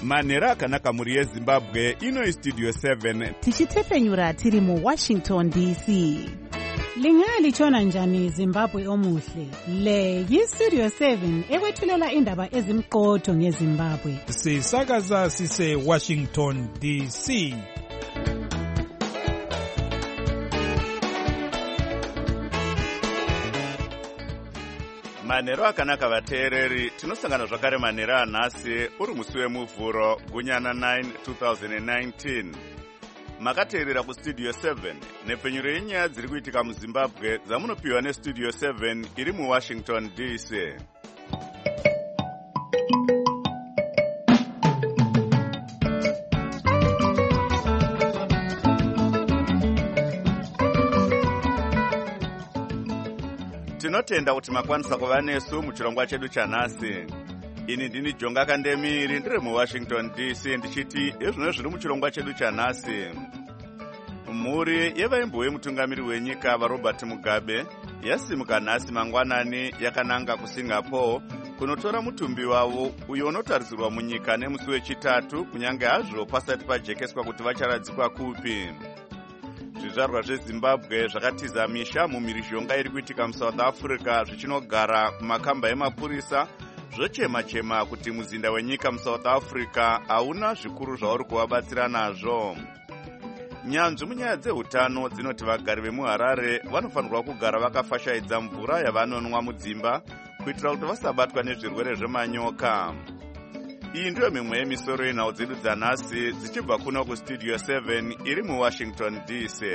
manhero akanaka mhuri yezimbabwe. Ino istudio 7 tichitefenyura tiri muWashington DC. Lingalitshona njani Zimbabwe omuhle? Le yistudio 7 ekwethulela indaba ezimqotho ngeZimbabwe. Sisakaza sise Washington DC. manhero akanaka vateereri, tinosangana zvakare manhero anhasi uri musi wemuvhuro gunyana 9 2019. Makateerera kustudio 7 nepfenyuro yenyaya dziri kuitika muZimbabwe dzamunopiwa nestudio 7 iri muWashington DC. Tinotenda kuti makwanisa kuva nesu muchirongwa chedu chanhasi. Ini ndini Jonga Kandemiri, ndiri muWashington DC, ndichiti ezvino zviri muchirongwa chedu chanhasi. Mhuri yevaimbo vemutungamiri wenyika vaRobert Mugabe yasimuka nhasi mangwanani yakananga kuSingapore kunotora mutumbi wavo uyo unotarisirwa munyika nemusi wechitatu, kunyange hazvo pasati pajekeswa kuti vacharadzikwa kupi. Zvizvarwa zveZimbabwe zvakatiza misha mumhirizhonga iri kuitika muSouth Africa zvichinogara kumakamba emapurisa zvochema-chema kuti muzinda wenyika muSouth Africa hauna zvikuru zvauri kuvabatsira nazvo. Nyanzvi munyaya dzehutano dzinoti vagari vemuHarare vanofanirwa kugara vakafashaidza mvura yavanonwa mudzimba kuitira kuti vasabatwa nezvirwere zvemanyoka. Iyi ndiyo mimwe yemisoro yenhau dzedu dzanhasi dzichibva kuno kustudio 7 iri muWashington DC.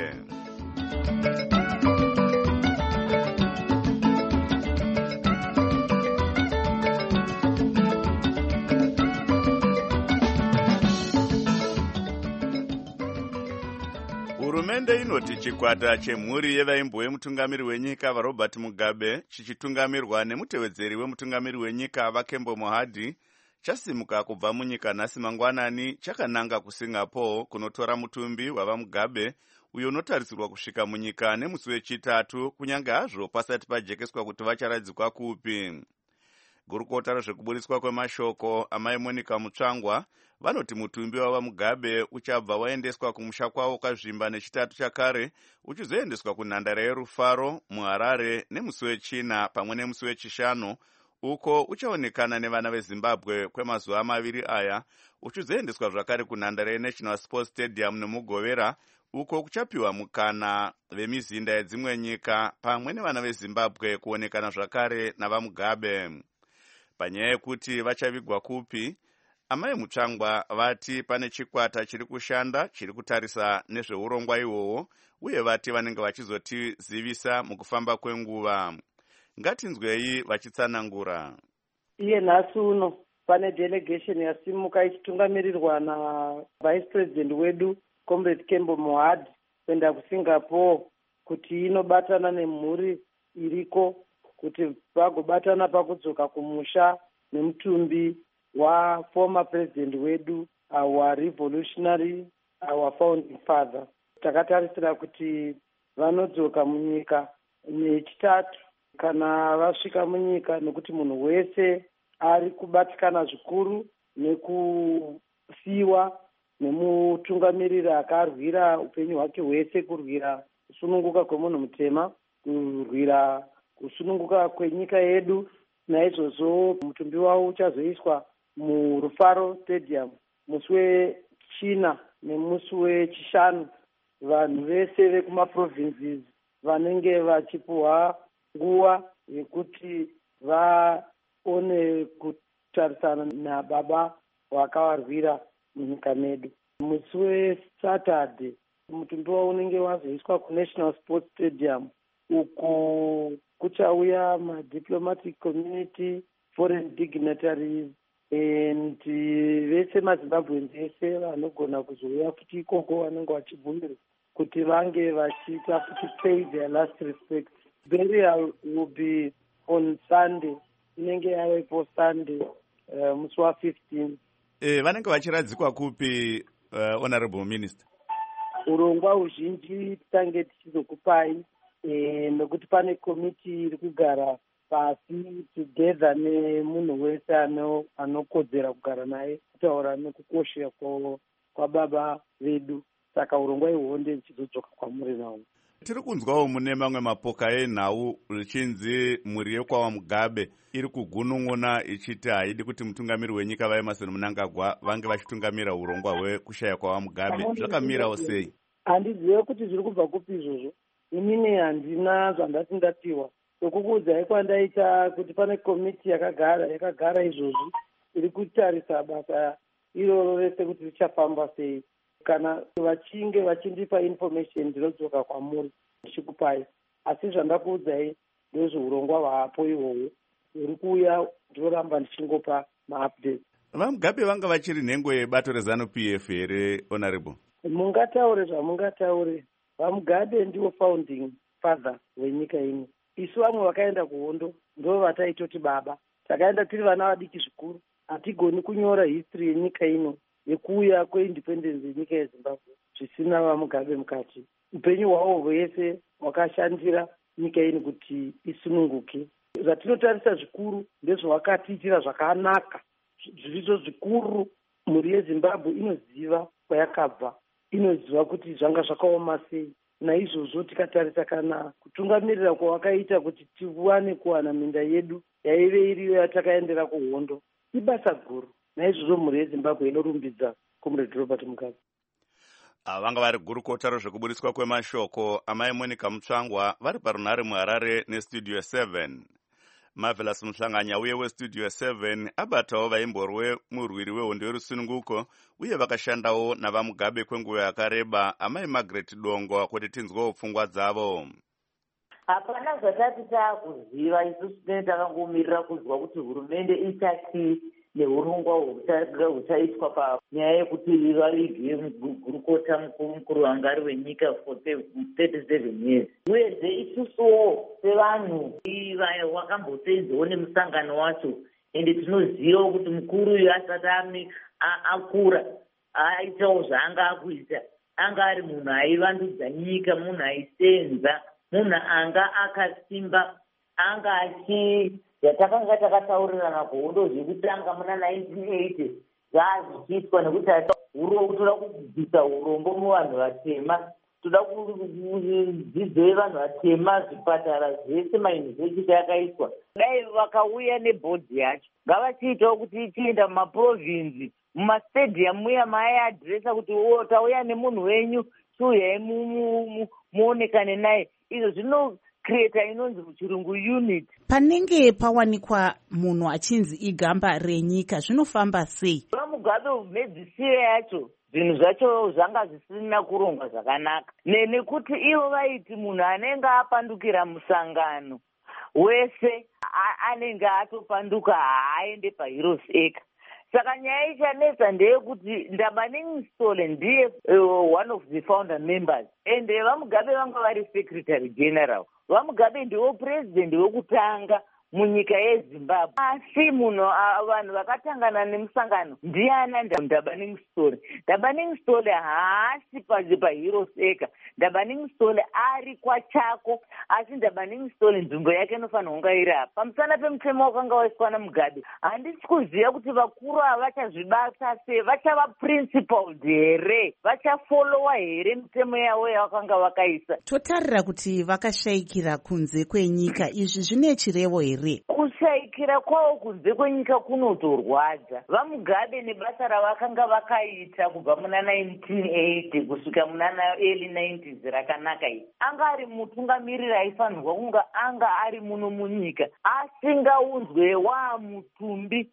Hurumende inoti chikwata chemhuri yevaimbo vemutungamiri wenyika vaRobert Mugabe chichitungamirwa nemutevedzeri wemutungamiri wenyika vaKembo Mohadi chasimuka kubva munyika nhasi mangwanani chakananga kuSingapore kunotora mutumbi wavaMugabe uyo unotarisirwa kusvika munyika nemusi wechitatu, kunyange hazvo pasati pajekeswa kuti vacharadzikwa kupi. Gurukota rezvekuburiswa kwemashoko amai Monica Mutsvangwa vanoti mutumbi wavaMugabe uchabva waendeswa kumusha kwavo kazvimba nechitatu chakare uchizoendeswa kunhandare yerufaro muHarare nemusi wechina pamwe nemusi wechishanu, uko uchaonekana nevana veZimbabwe kwemazuva maviri aya, uchizoendeswa zvakare kunhandare yeNational Sports Stadium nemuGovera, uko kuchapiwa mukana vemizinda yedzimwe nyika pamwe nevana veZimbabwe kuonekana zvakare navaMugabe. Panyaya yekuti vachavigwa kupi, amai Mutsvangwa vati pane chikwata chiri kushanda chiri kutarisa nezveurongwa ihwohwo, uye vati vanenge vachizotizivisa mukufamba kwenguva. Ngatinzwei vachitsanangura. Iye nhasi uno pane delegation yasimuka ichitungamirirwa naVice President wedu Comrade Kembo Mohadi kuenda kuSingapore kuti inobatana nemhuri iriko kuti vagobatana pakudzoka kumusha nemutumbi waformer president wedu, our revolutionary, our founding father. Takatarisira kuti vanodzoka munyika nechitatu kana vasvika munyika, nekuti munhu wese ari kubatikana zvikuru nekusiiwa nemutungamiriri akarwira upenyu hwake hwese, kurwira kusununguka kwemunhu mutema, kurwira kusununguka kwenyika yedu. Naizvozvo mutumbi wavo uchazoiswa muRufaro Stadium musi wechina nemusi wechishanu. Vanhu vese vekumaprovinces vanenge vachipuhwa nguva yekuti vaone kutarisana nababa wakavarwira munyika medu. Musi weSaturday mutumbi wavo unenge wazoiswa kuNational Sports Stadium, uko kuchauya madiplomatic community, foreign dignitaries and vese maZimbabweans vese vanogona kuzouya futi ikoko vanenge vachibvumirwa kuti vange vachiita futi pay their last respect. Burial will be on Sunday, inenge yavepo Sunday musi wa15. Vanenge vachiradzikwa kupi, Honorable Minister? Urongwa huzhinji tange tichizokupai, nekuti pane komiti iri kugara pasi together nemunhu wese anokodzera kugara naye kutaura nekukoshera kwababa vedu. Saka urongwa ihwohwo ndichizodzoka kwamuri nawo. Tiri kunzwawo mune mamwe mapoka enhau richinzi mhuri yekwawa Mugabe iri kugunun'una ichiti haidi kuti mutungamiri wenyika vaEmmerson Mnangagwa vange vachitungamira urongwa hwekushaya kwawa Mugabe. Zvakamirawo sei? Handizive kuti zviri kubva kupi izvozvo. Inini handina zvandati ndatiwa. Sokukuudzai kwandaita kuti pane komiti yakagara izvozvi iri kutarisa basa iroro rese kuti richafamba sei. Kana vachinge vachindipa information ndinodzoka kwamuri ndichikupai. Asi zvandakuudzai ndezveurongwa hwapo ihwohwo uri kuuya, ndinoramba ndichingopa maupdates. VaMugabe vanga vachiri nhengo yebato reZANU-PF here, Honorable? Mungataure zvamungataure, VaMugabe ndiwo founding father wenyika ino. Isu vamwe vakaenda kuhondo ndo vataitoti baba. Takaenda tiri vana vadiki zvikuru. Hatigoni kunyora history yenyika ino yekuuya kweindependence yenyika yeZimbabwe zvisina VaMugabe mukati. Upenyu hwavo hwese hwakashandira nyika ino kuti isununguke. Zvatinotarisa zvikuru ndezvavakatiitira zvakanaka. Zvirizo zvikuru. Mhuri yeZimbabwe inoziva kwayakabva, inoziva kuti zvanga zvakaoma sei. Naizvozvo tikatarisa kana kutungamirira kwawakaita kuti tiwane kuwana minda yedu yaive iriyo yatakaendera kuhondo ibasa guru. Naizvozvo mhuri yeZimbabwe inorumbidza Comrade Robert Mugabe. Vanga vari gurukota rozvekuburiswa kwemashoko amai Monica Mutsvangwa vari parunhare muHarare neStudio 7. Marvelous Muhlanganya uye weStudio 7 abatawo vaimborwe murwiri wehondo yerusununguko uye vakashandawo navaMugabe kwenguva yakareba, amai Margaret Dongwa, kuti tinzwewo pfungwa dzavo. Hapana zvatati taakuziva, isusu tinenge takangomirira kunzwa kuti hurumende ichati neurongwa huchaitwa panyaya yekuti vavige gurukota mukuru wangari wenyika for 37 years. Uyezve isusuwo sevanhu wakambosenzewo nemusangano wacho, ende tinozivawo kuti mukuru uyu asati akura aitawo zvaanga akuita. Anga ari munhu aivandudza nyika, munhu aisenza, munhu anga akasimba, anga yatakanga takataurirana kuhondo zvekutanga muna 1980 zvaazvichiitwa nekuti toda kubvisa urombo muvanhu vatema, toda kudzidzo yevanhu vatema, zvipatara zvese, mayunivhesiti yakaiswa. Dai vakauya nebhodhi yacho ngavachiitawo kuti ichienda mumaprovinzi, mumastadium muya maaiadhiresa kuti tauya nemunhu wenyu, chiuyai muonekane naye. Izvo zvinocreata inonzi muchirungu unit. Panenge pawanikwa munhu achinzi igamba renyika, zvinofamba sei? VaMugabe mhedzisire yacho zvinhu zvacho zvanga zvisina kurongwa zvakanaka, nekuti ivo vaiti munhu anenge apandukira musangano wese anenge atopanduka haaende paHeroes Acre. Saka nyaya ichanetsa ndeyekuti Ndabaningi ndiye one of the founder members, and VaMugabe vanga vari secretary general. VaMugabe ndiwo president wekutanga munyika yeZimbabwe. Asi vanhu vakatangana nemusangano ndiana Ndabaningi. Ndabaningi haasi paHeroes Acre. Ndabaningi ari kwachako, asi Ndabaningi nzvimbo yake inofanira kunga iri apa. Pamusana pemutemo wakanga waiswa naMugabe, handisi kuziva kuti vakuru ava vachazvibata sei, vachava principled here, vachafolowa here mitemo yavo yavakanga vakaisa. Totarira kuti vakashayikira kunze kwenyika, izvi zvine chirevo here? Kushayikira kwavo kunze kwenyika kunotorwadza. VaMugabe nebasa ravakanga vakaita kubva muna 1980 kusvika muna early 90s rakanaka iri, anga ari mutungamiriri aifanirwa kunga anga ari muno munyika, asingaunzwe mutumbi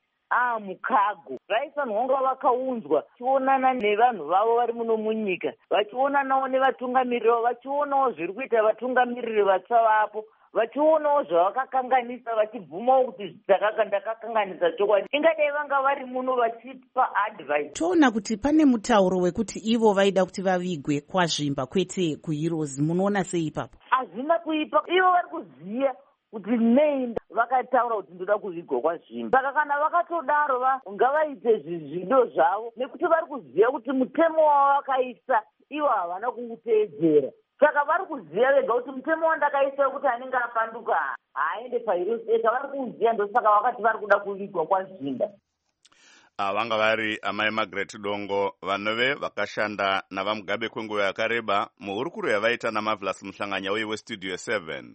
mukago. Vaifanirwa kunga vakaunzwa vachionana nevanhu vavo vari muno munyika, vachionanawo nevatungamiriri vavo, vachionawo zviri kuita vatungamiriri vatsva vapo, vachionawo zvavakakanganisa, vachibvumawo kuti ndakakanganisa chokwadi. Ingadai vanga vari muno vachipa advice. Toona kuti pane mutauro wekuti ivo vaida kuti vavigwe kwazvimba kwete kuHeroes. Munoona sei ipapo? Hazvina kuipa. Ivo vari kuziya kuti nei vakataura kuti ndoda kuvigwa kwazvimba. Saka kana vakatodaro ngavaite zvido zvavo, nekuti vari kuziya kuti mutemo wavo vakaisa ivo havana kuuteedzera. saka vari kuziva vega kuti mutemo wandakaisa kuti anenge apanduka aende paHero State vari kuuziva, ndosaka vakati vari kuda kuvigwa kwazvinda. Vanga vari amai Margaret Dongo, vanove vakashanda navaMugabe kwenguva yakareba muhurukuro yavaita naMarvelous Muhlanganya uye weStudio 7.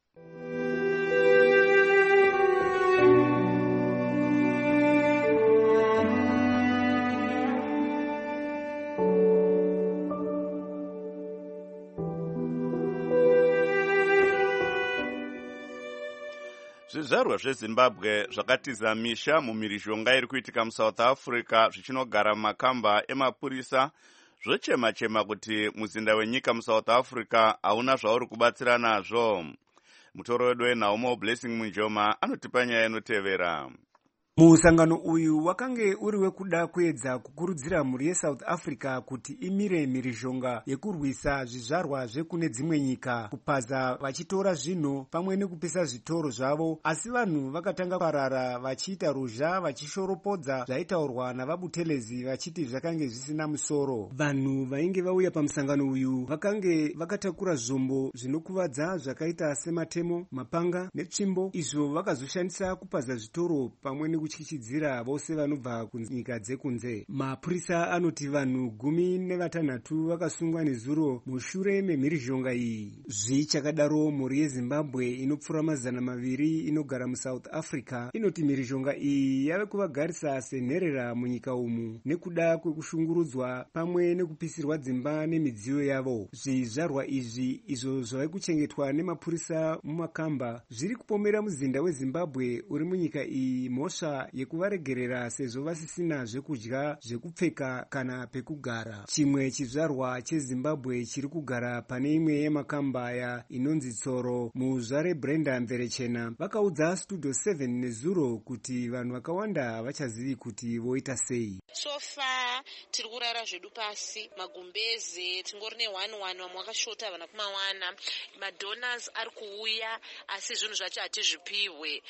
Zvizvarwa zveZimbabwe zvakatiza misha mumhirizhonga iri kuitika muSouth Africa zvichinogara mumakamba emapurisa zvochema-chema kuti muzinda wenyika muSouth Africa hauna zvauri kubatsira nazvo. Mutoro wedu weNaumo Blessing Munjoma anotipa nyaya inotevera. Musangano uyu wakange uri wekuda kuedza kukurudzira mhuri yeSouth Africa kuti imire mhirizhonga yekurwisa zvizvarwa zvekune dzimwe nyika kupaza vachitora zvinhu pamwe nekupisa zvitoro zvavo, asi vanhu vakatanga parara vachiita ruzha vachishoropodza zvaitaurwa navaButelezi vachiti zvakange zvisina musoro. Vanhu vainge vauya pamusangano uyu vakange vakatakura zvombo zvinokuvadza zvakaita sematemo, mapanga netsvimbo, izvo vakazoshandisa kupaza zvitoro pamwe nekutyityidzira vose vanobva kunyika dzekunze. Mapurisa anoti vanhu 16 vakasungwa nezuro mushure memhirizhonga iyi. Zvichakadaro, mhuri yeZimbabwe inopfuura 200 inogara muSouth Africa inoti mhirizhonga iyi yave kuvagarisa senherera munyika umu nekuda kwekushungurudzwa pamwe nekupisirwa dzimba nemidziyo yavo. Zvizvarwa izvi izvo zvave kuchengetwa nemapurisa mumakamba zviri kupomera muzinda weZimbabwe uri munyika iyi mhosva yekuvaregerera sezvo vasisina zvekudya, zvekupfeka kana pekugara. Chimwe chizvarwa cheZimbabwe chiri kugara pane imwe yemakamba aya inonzi Tsoro muzvare Brenda Mverechena vakaudza Studio 7 nezuro kuti vanhu vakawanda havachazivi kuti voita sei. Sofa tiri kurara zvedu pasi, magumbeze tingori ne1 vamwe vakashota vana kumawana, madonors ari kuuya asi zvinhu zvacho hatizvipiwe,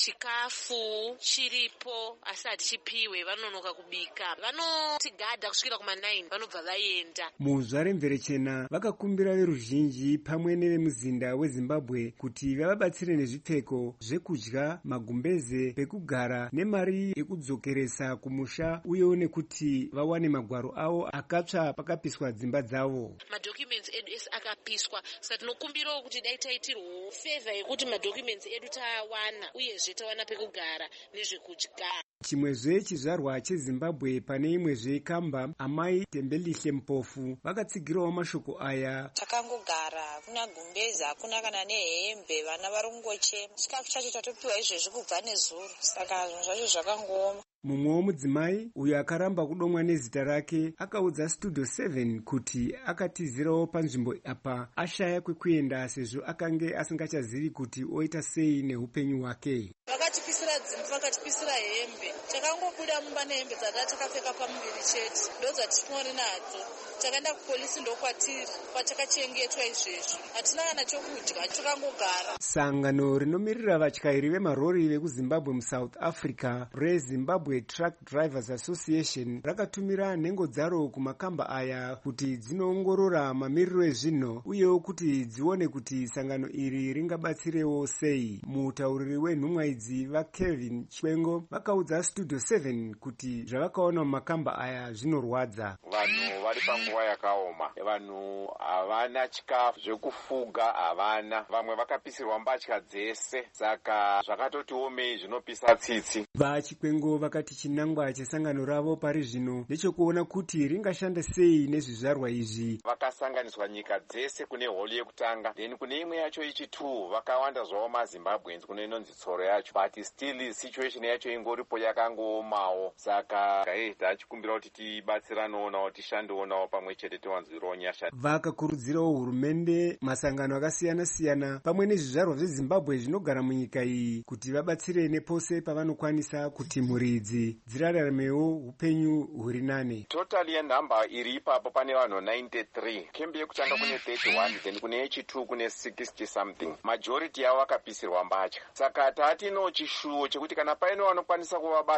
chikafu chiripo asi hatichipiwe, vanonoka kubika, vanotigadha kusvikira kuma9 vanobva vaenda. Muzvare Mverechena vakakumbira veruzhinji pamwe nevemuzinda weZimbabwe kuti vavabatsire nezvipfeko, zvekudya, magumbeze, pekugara nemari yekudzokeresa kumusha uyewo nekuti vawane magwaro avo akatsva pakapiswa dzimba dzavo. Madocuments edu ese akapiswa, saka tinokumbirawo kuti dai taitirwo favor yekuti madocuments edu tawana uyezve tawana pekugara nezvekudya. Chimwezve chizvarwa cheZimbabwe pane imwezve kamba, amai Tembelihle Mpofu vakatsigirawo mashoko aya. Takangogara, kuna gumbezi, hakuna kana nehembe, vana vari kungochema. Chikafu chacho tatopiwa izvezvi kubva nezuro, saka zvinhu zvacho zvakangooma. Mumwewo mudzimai uyo akaramba kudomwa nezita rake akaudza Studio 7 kuti akatizirawo panzvimbo apa ashaya kwekuenda sezvo akange asingachazivi kuti oita sei neupenyu hwake. Vakatipisira dzimba, vakatipisira hembe, takangobuda mumba nehembe dzata takapfeka pamuviri chete, ndodzatitori nadzo. Takaenda kupolisi ndokwatiri kwatakachengetwa izvezvo, hatina kana chokudya, takangogara. Sangano rinomirira vatyairi vemarori vekuZimbabwe muSouth Africa reZimbabwe Truck Drivers Association rakatumira nhengo dzaro kumakamba aya kuti dzinoongorora mamiriro ezvinhu uyewo kuti dzione kuti sangano iri ringabatsirewo sei. Mutauriri wenhumwa idzi vaKevin Chwengo vakaudza Studio 7 kuti zvavakaona mumakamba aya zvinorwadza. Vanhu vari panguva yakaoma, vanhu havana chikafu, zvekufuga havana, vamwe vakapisirwa mbatya dzese, saka zvakatoti omei zvinopisa tsitsi. VaChikwengo vakati chinangwa chesangano ravo pari zvino ndechekuona kuti ringashanda sei nezvizvarwa izvi. Vakasanganiswa nyika dzese kune holi yekutanga, then kune imwe yacho ichi2 vakawanda zvavo maZimbabweans kune inonzi Tsoro yacho, but still situation yacho ingoripo yakangoomawo, saka tachikumbira kuti tibatsiranowo tishandewonawo pamwe chete tiwanzwirewo nyasha. Vakakurudzirawo hurumende, masangano akasiyana-siyana pamwe nezvizvarwa zveZimbabwe zvinogara munyika iyi kuti vabatsire nepose pavanokwanisa kuti mhuri idzi dziraramewo upenyu huri nane. Totally yenhamba iri ipapo pane vanhu 93, kembi yekutanga kune 31, then kune yechi2 kune 60 something. Majority yavo vakapisirwa mbatya, saka tatino chishuwo chekuti kana paine vanokwanisa kuvabatsirawo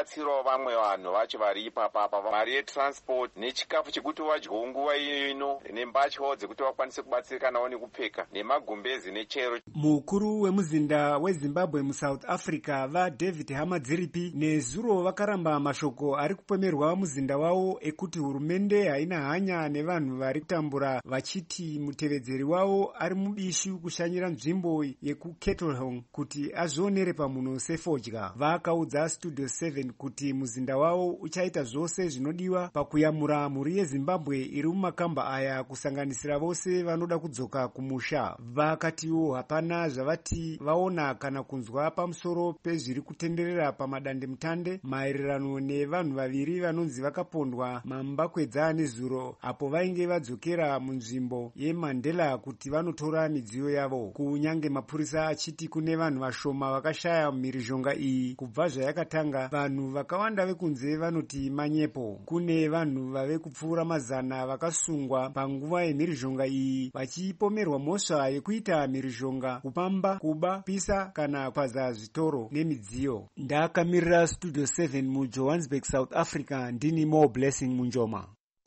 vamwe vanhu vacho vari ipapapa mari yetransport nechikafu chekuti vadyewo nguva ino nembatyawo dzekuti vakwanise kubatsirikanawo nekupfeka nemagumbezi nechero. Mukuru wemuzinda weZimbabwe muSouth Africa vaDavid Hamadziripi nezuro vakaramba mashoko ari kupomerwa muzinda wavo ekuti hurumende haina hanya nevanhu vari kutambura, vachiti mutevedzeri wavo ari mubishu kushanyira nzvimbo yekuKettlehong kuti azvionere pamunhu sefodya. Vakaudza Studio 7 kuti muzinda wavo uchaita zvose zvinodiwa pakuyamura mhuri yeZimbabwe iri mumakamba aya kusanganisira vose vanoda kudzoka kumusha. Vakatiwo hapana zvavati vaona kana kunzwa pamusoro pezviri kutenderera pamadandemutande maererano nevanhu vaviri vanonzi vakapondwa mambakwedza nezuro apo vainge vadzokera munzvimbo yeMandela kuti vanotora midziyo yavo. Kunyange mapurisa achiti kune vanhu vashoma vakashaya mhirizhonga iyi kubva zvayakatanga, vanhu vakawanda vekunze vanoti manyepo. Kune vanhu vave kupfuura mazana vakasungwa panguva yemhirizhonga iyi vachipomerwa mhosva yekuita mhirizhonga, kupamba, kuba, pisa kana kwaza zvitoro nemidziyo. Ndakamirira Studio 7 muJohannesburg, South Africa, ndini More Blessing Munjoma.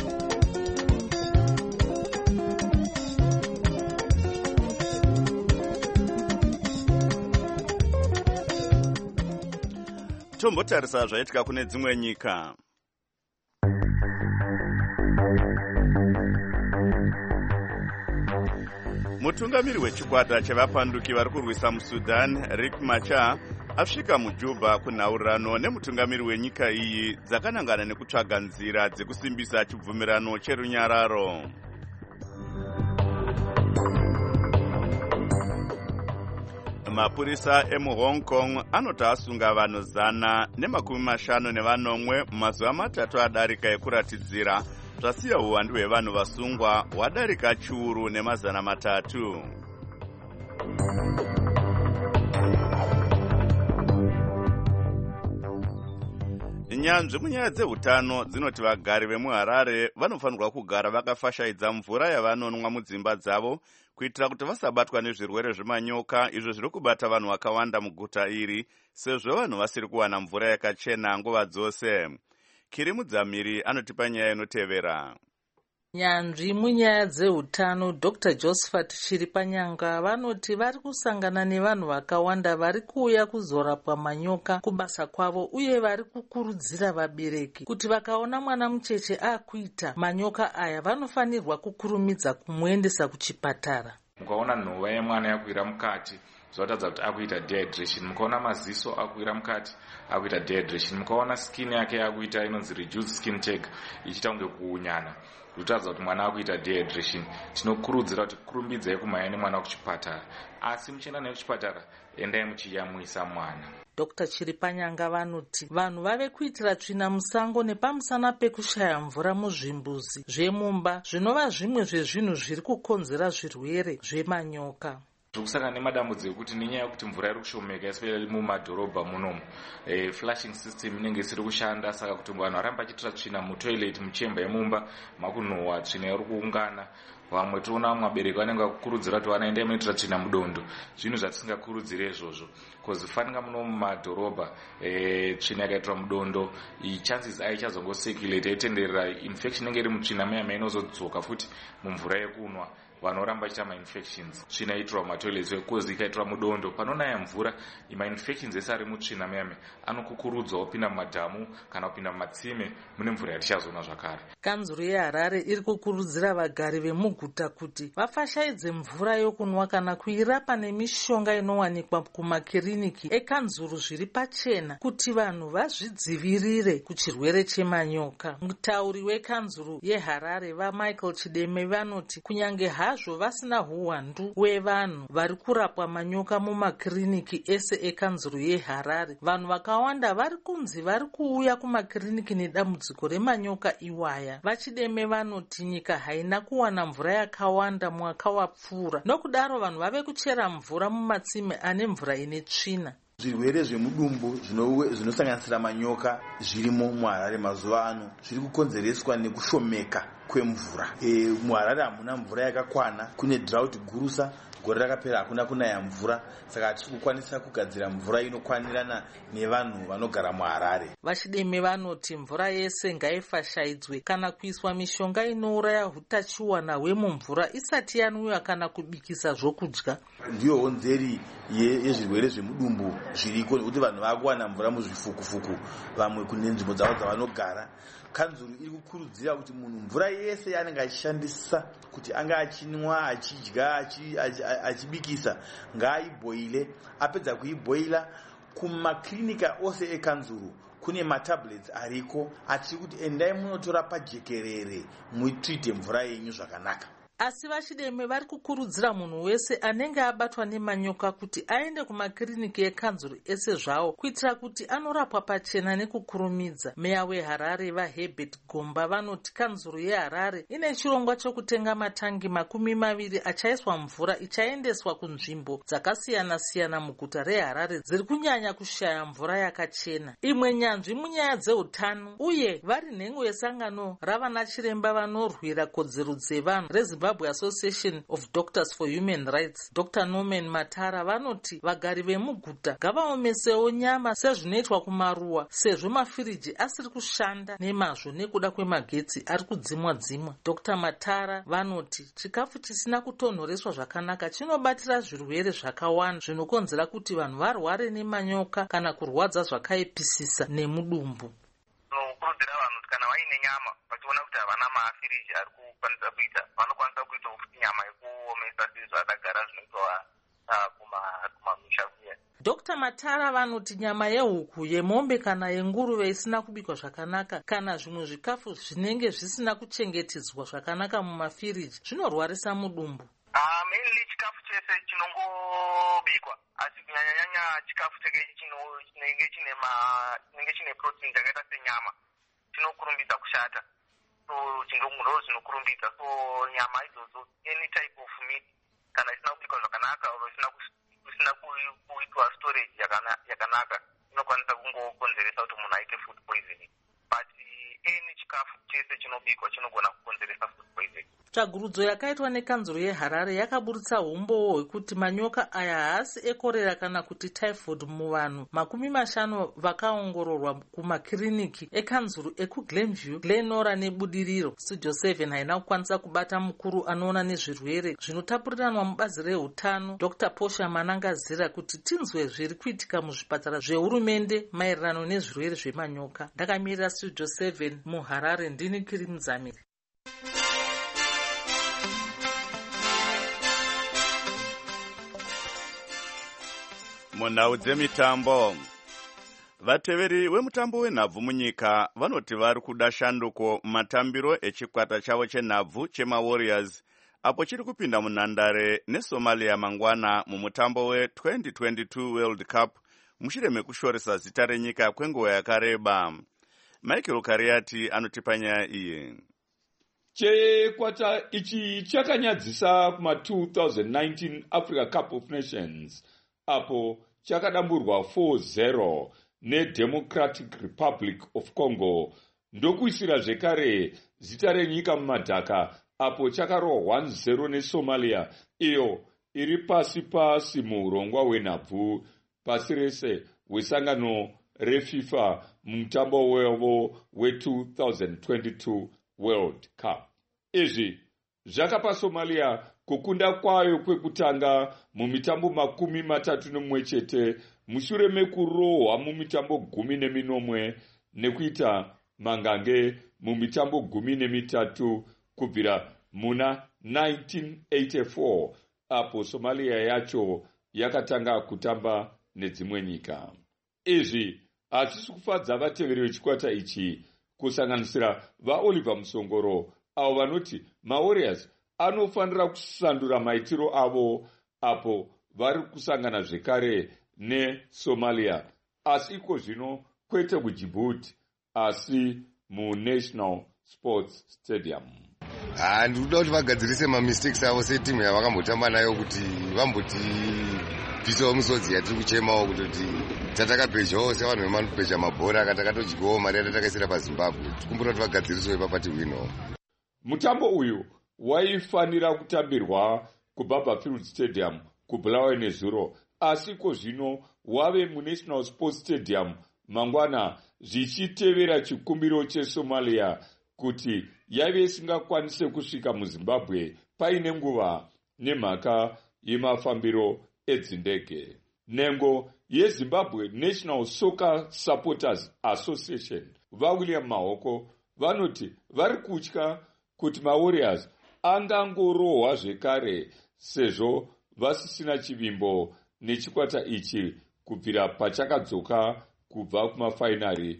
Tombotarisa zvaitika kune dzimwe nyika. Mutungamiri wechikwata chevapanduki vari kurwisa muSudan, Riek Machar, asvika muJuba kunhaurirano nemutungamiri wenyika iyi dzakanangana nekutsvaga nzira dzekusimbisa chibvumirano cherunyararo. Mapurisa emuHong Kong anoti asunga vanhu 150 mumazuva matatu adarika ekuratidzira zvasiya uwandu hwevanhu vasungwa hwadarika chiuru ne300. Nyanzvi munyaya dzeutano dzinoti vagari vemuHarare vanofanirwa kugara vakafashaidza mvura yavanonwa mudzimba dzavo kuitira kuti vasabatwa nezvirwere zvemanyoka izvo zviri kubata vanhu vakawanda muguta iri sezvo vanhu vasiri kuwana mvura yakachena nguva dzose. Kiri Mudzamiri anotipa nyaya inotevera. Nyanzvi munyaya dzeutano Dr. Josephat Chiripanyanga vanoti vari kusangana nevanhu vakawanda vari kuuya kuzorapwa manyoka kubasa kwavo, uye vari kukurudzira vabereki kuti vakaona mwana mucheche akuita manyoka aya vanofanirwa kukurumidza kumuendesa kuchipatara. Mukaona nhova yemwana yakuira mukati zvatadza kuti akuita dehydration, mukaona maziso akuira mukati akuita dehydration, mukaona skin yake yakuita inonzi reduced skin tag ichiita kunge kuunyana zvatadza kuti mwana akuita dehydration. Tinokurudzira kuti kurumbidzai kumhanya nemwana kuchipatara, asi muchienda naye kuchipatara endai muchiyamwisa mwana. Dr. Chiripanyanga vanoti vanhu vave kuitira tsvina musango nepamusana pekushaya mvura muzvimbuzi zvemumba zvinova zvimwe zvezvinhu zviri kukonzera zvirwere zvemanyoka. Zvokusaka nemadambudziko ekuti nenyaya yekuti mvura iri kushomeka especially mumadhorobha munomu, flushing system inenge isiri kushanda, saka kuti vanhu varamba vachiitira tsvina mutoilet muchemba yemumba makunhuhwa tsvina iri kuungana. Vamwe toona vamwe vabereki vanenge vakukurudzira kuti vana endai munoitira tsvina mudondo, zvinhu zvatisingakurudzire izvozvo because fanika muno mumadhorobha tsvina yakaitirwa mudondo chances aichazongosirculate aitenderera infection inenge iri mutsvina muyama inozodzoka futi mumvura yekunwa. Vanoramba vachiita mainfections tsvina itirwa mumatoilets because ikaitirwa mudondo panonaya mvura mainfections ese ari mutsvina muyame anokukurudzwa kupinda mumadhamu kana kupinda mumatsime mune mvura yatichazona zvakare. Kanzuru yeHarare iri kukurudzira vagari vemuguta kuti vafashaidze mvura yokunwa kana kuirapa nemishonga inowanikwa kumakiriniki ekanzuru zviri pachena kuti vanhu vazvidzivirire kuchirwere chemanyoka. Mutauri wekanzuru yeHarare vaMichael Chideme vanoti kunyange hazvo vasina huwandu hwevanhu vari kurapwa manyoka mumakiriniki ese ekanzuru yeHarare, vanhu vakawanda vari kunzi vari kuuya kumakiriniki nedambudziko remanyoka iwaya. Vachideme vanoti nyika haina kuwana mvura yakawanda mwaka wapfuura, nokudaro vanhu vave kuchera mvura mumatsime ane mvura ine tsvina. Zvirwere zvemudumbu zvinosanganisira manyoka zvirimo muHarare mazuva ano zviri kukonzereswa nekushomeka kwemvura. muHarare hamuna mvura yakakwana, kune drought gurusa gore rakapera hakuna kunaya mvura, saka tiri kukwanisa kugadzira mvura inokwanirana nevanhu vanogara muHarare. Vachideme vanoti mvura yese ngaifashaidzwe kana kuiswa mishonga inouraya hutachiwana hwemumvura isati yanwiwa kana kubikisa zvokudya. Ndiyo honzeri yezvirwere zvemudumbu zviriko, nekuti vanhu vakuwana mvura muzvifukufuku, vamwe kune nzvimbo dzavo dzavanogara. Kanzuru iri kukurudzira kuti munhu mvura yese yaanenge achishandisa kuti anga achinwa, achidya, achibikisa ngaaibhoile. Apedza kuibhoila, kumaklinika ose ekanzuru kune matablets ariko atiri kuti endai munotora pajekerere muitite mvura yenyu zvakanaka. Asi vachideme vari kukurudzira munhu wese anenge abatwa nemanyoka kuti aende kumakiriniki ekanzuru ese zvawo kuitira kuti anorapwa pachena nekukurumidza. Meya weHarare vaHerbert Gomba vanoti kanzuru yeHarare ine chirongwa chokutenga matangi 20 achaiswa mvura ichaendeswa kunzvimbo dzakasiyana-siyana muguta reHarare dziri kunyanya kushaya mvura yakachena. Imwe nyanzvi munyaya dzeutano uye vari nhengo yesangano ravana chiremba vanorwira kodzero dzevanhu reZimbabwe Association of Doctors for Human Rights, Dr. Norman Matara vanoti vagari vemuguta ngavaomesewo nyama sezvinoitwa kumaruwa sezvo mafiriji asiri kushanda nemazvo nekuda kwemagetsi ari kudzimwa-dzimwa. Dr. Matara vanoti chikafu chisina kutonhoreswa zvakanaka chinobatira zvirwere zvakawanda zvinokonzera kuti vanhu varware nemanyoka kana kurwadza zvakaipisisa nemudumbu. Tinokurudzira vanhu kuti kana vaine nyama vachiona kuti havana mafiriji ari kukwanisa kuita, vanokwanisa kuita nyama yekuomesa sezvo adagara zvinoitwa kumamisha kuya. Dr. Matara vanoti nyama yehuku, yemombe kana yenguruve isina kubikwa zvakanaka kana zvimwe zvikafu zvinenge zvisina kuchengetedzwa zvakanaka mumafiriji zvinorwarisa mudumbu. Mainly chikafu chese chinongobikwa, asi kunyanya-nyanya chikafu chinenge chine protein dzakaita senyama chinokurumbidza kushata. So ndo zvinokurumbidza. So nyama idzodzo, any type of meat kana isina kubikwa zvakanaka or isina kuitwa storage yakanaka inokwanisa kungokonzeresa kuti munhu aite food poisoning. But any chikafu chese chinobikwa chinogona kukonzeresa food poisoning. Tsvagurudzo yakaitwa nekanzuru yeHarare yakaburitsa umbowo hwekuti manyoka aya haasi ekorera kana kuti typhoid muvanhu 50 vakaongororwa kumakiriniki ekanzuru ekuGlenview, Glenora neBudiriro. Studio 7 haina kukwanisa kubata mukuru anoona nezvirwere zvinotapuriranwa mubazi rehutano Dr. Posha Manangazira kuti tinzwe zviri kuitika muzvipatara zvehurumende maererano nezvirwere zvemanyoka. Ndakamirira Studio 7 muHarare, ndini Kiri Muzamiri. Munhau dzemitambo, vateveri vemutambo wenhabvu munyika vanoti vari kuda shanduko matambiro echikwata chavo chenhabvu chemaWarriors apo chiri kupinda munhandare neSomalia mangwana mumutambo we2022 World Cup mushure mekushoresa zita renyika kwenguva yakareba. Michael Kariati anotipa nyaya iyi. Chikwata ichi chakanyadzisa kuma2019 Africa Cup of Nations apo chakadamburwa 4-0 neDemocratic Republic of Congo ndokuisira zvekare zita renyika mumadhaka apo chakarohwa 1-0 neSomalia iyo iri pasi muurongwa hwenhabvu pasi rese hwesangano reFIFA mumutambo wavo we2022 World Cup. Izvi zvakapa Somalia kukunda kwayo kwekutanga mumitambo 31 chete mushure mekurohwa mumitambo 14 nekuita mangange mumitambo 13 kubvira muna 1984 apo Somalia yacho yakatanga kutamba nedzimwe nyika. Izvi hazvisi kufadza vateveri vechikwata ichi kusanganisira vaOliver Musongoro avo vanoti maWarriors anofanira kusandura maitiro avo apo vari kusangana zvekare neSomalia, asi iko zvino kwete kuDjibouti asi muNational Sports Stadium. Ndikuda kuti vagadzirise mamistakes avo setimu yavakambotamba nayo kuti vamboti bvisawo misodzi yatiri kuchemawo kuti tatakapezhawo sevanhu vemanupezha mabhora akatakatodyiwawo mari yatakaisira paZimbabwe. Tikumbura kuti vagadziriswe papati wino. Mutambo uyu waifanira kutambirwa kuBarberfield Stadium kuBulawayo nezuro, asi ko zvino wave muNational Sports Stadium mangwana, zvichitevera chikumbiro cheSomalia kuti yaive isingakwanise kusvika muZimbabwe paine nguva nemhaka yemafambiro edzindege. Nhengo yeZimbabwe National Soccer Supporters Association vaWilliam Mahoko vanoti vari kutya kuti maWarriors angangorohwa zvekare sezvo vasisina chivimbo nechikwata ichi kubvira pachakadzoka kubva kumafainari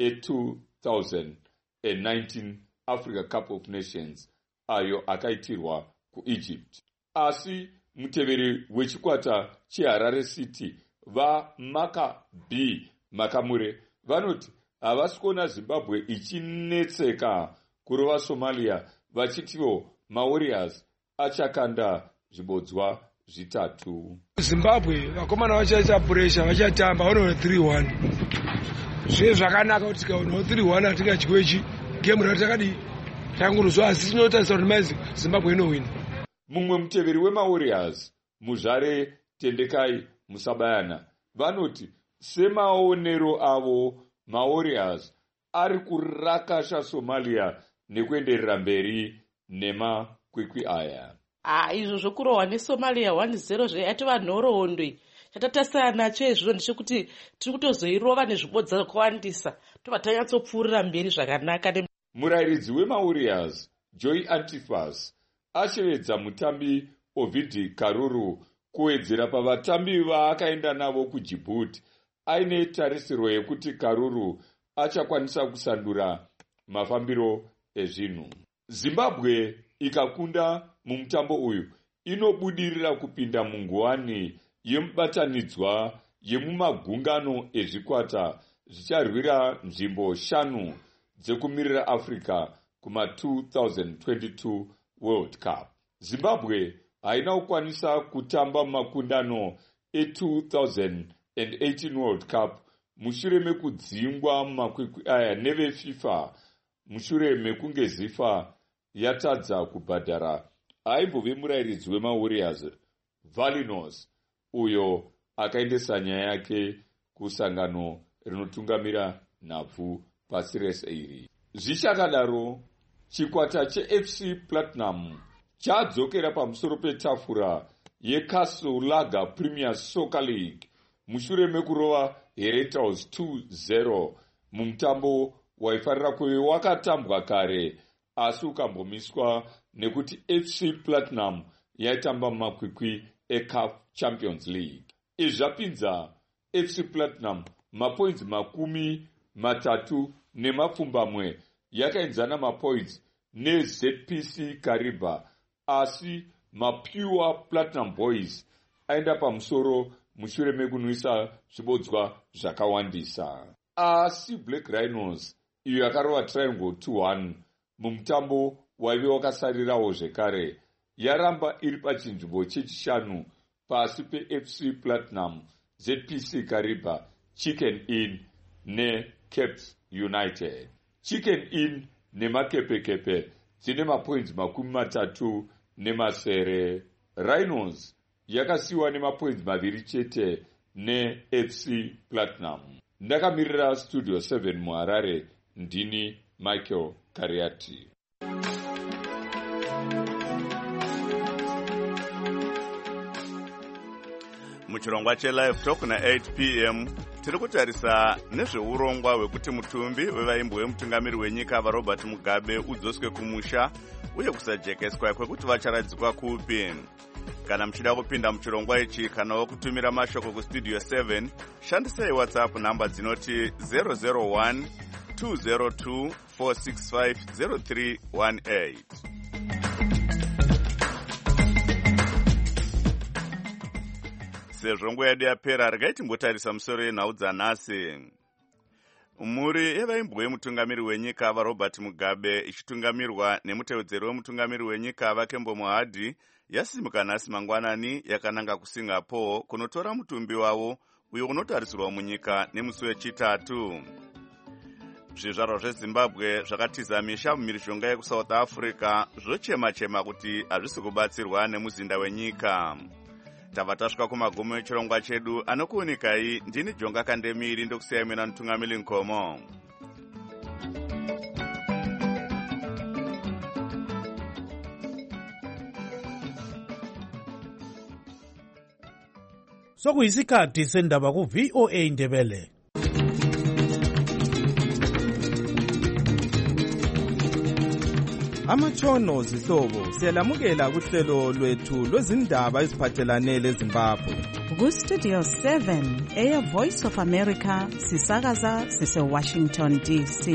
e2019 Africa Cup of Nations ayo akaitirwa kuEgypt. Asi muteveri wechikwata cheHarare City vaMaccabi Makamure vanoti havasi kuona Zimbabwe ichinetseka kurova Somalia, vachitiwo maWarriors achakanda zvibodzwa zvitatu. Zimbabwe vakomana vachaita pressure, vachatamba vanoona 3-1. Zvinhu zvakanaka kuti tikaona 3-1 atingachikwechi game ratakadi tanguruzwa, asi tinotarisa kuti Zimbabwe inowina. Mumwe muteveri wemaWarriors Muzvare Tendekai Musabayana vanoti semaonero avo maWarriors ari kurakasha Somalia nekuenderera mberi nemakwikwi aya. Izvo zvokurohwa neSomalia 1-0 zvaiva nhoroondo. Chatatasira nacho izvozvo ndechekuti tiri kutozoirova nezvibodza zvakawandisa tobva tanyatsopfuurira mberi zvakanaka. Murairidzi wemaWarriors Joy Antifas ashevedza mutambi Ovidi Karuru kuwedzera pavatambi vaakaenda navo kuDjibouti aine tarisiro yekuti Karuru achakwanisa kusandura mafambiro ezvinhu. Zimbabwe ikakunda mumutambo uyu inobudirira kupinda munguwani yemubatanidzwa yemumagungano ezvikwata zvicharwira nzvimbo 5 dzekumirira Africa kuma2022 World Cup. Zimbabwe haina kukwanisa kutamba mumakundano e2018 World Cup mushure mekudzingwa mumakwikwi aya neveFIFA mushure mekunge ZIFA yatadza kubhadhara aimbove murairidzi wemaWarriors Valinos uyo akaendesa nyaya yake kusangano rinotungamira nhabvu pasi rese iri. Zvichakadaro, chikwata cheFC Platinum chadzokera pamusoro petafura yeCastle Lager Premier Soccer League mushure mekurova Heretians 2-0 mumutambo waifarira kuve wakatambwa kare asi ukambomiswa nekuti FC Platinum yaitamba mumakwikwi eCAF Champions League. Izvi zvapinza FC Platinum mapoints 30 yakaenzana mapoints neZPC Kariba, asi maPure Platinum Boys aenda pamusoro mushure mekunwisa zvibodzwa zvakawandisa. Asi Black Rhinos iyo yakarova Triangle 2-1 mumutambo waive wakasarirawo zvekare yaramba iri pachinzvimbo chechishanu pasi peFC Platinum, ZPC Kariba, Chicken Inn neCaps United. Chicken Inn nemakepekepe dzine mapoints 30. Rhinos yakasiwa nemapoints 2 chete neFC Platinum. Ndakamirira Studio 7 muHarare, ndini Michael Kariati. Muchirongwa cheLive Talk na 8 p.m. tiri kutarisa nezveurongwa hwekuti mutumbi wevaimbi wemutungamiri wenyika vaRobert Mugabe udzoswe kumusha uye kusajekeswa kwekuti vacharadzikwa kupi. Kana muchida kupinda muchirongwa ichi kana kutumira mashoko kustudio 7 shandisai WhatsApp namba dzinoti 001 202 465 0318. Sezvo nguva yedu yapera, regai timbotarisa musoro yenhau dzanhasi. Mhuri yevaimbi wemutungamiri wenyika vaRobert Mugabe ichitungamirwa nemutevedzeri wemutungamiri wenyika vaKembo Mohadhi yasimuka nhasi mangwanani yakananga kuSingapore kunotora mutumbi wavo uyo unotarisirwa munyika nemusi wechitatu. zvizvarwa zvezimbabwe zvakatiza misha mumhirizhonga yekusouth africa zvochema-chema kuti hazvisi kubatsirwa nemuzinda wenyika. Tava tasvika kumagumo echirongwa chedu. Anokuunikai ndini Jonga Kandemiri ndokusiyai mina mutungamiri Nkomo. Sokuyisikhathi sendaba ku VOA Ndebele. Amatshono zihlobo siyalamukela kuhlelo lwethu lwezindaba eziphathelane leZimbabwe. Ku-Studio 7 Air Voice of America sisakaza sise-Washington DC.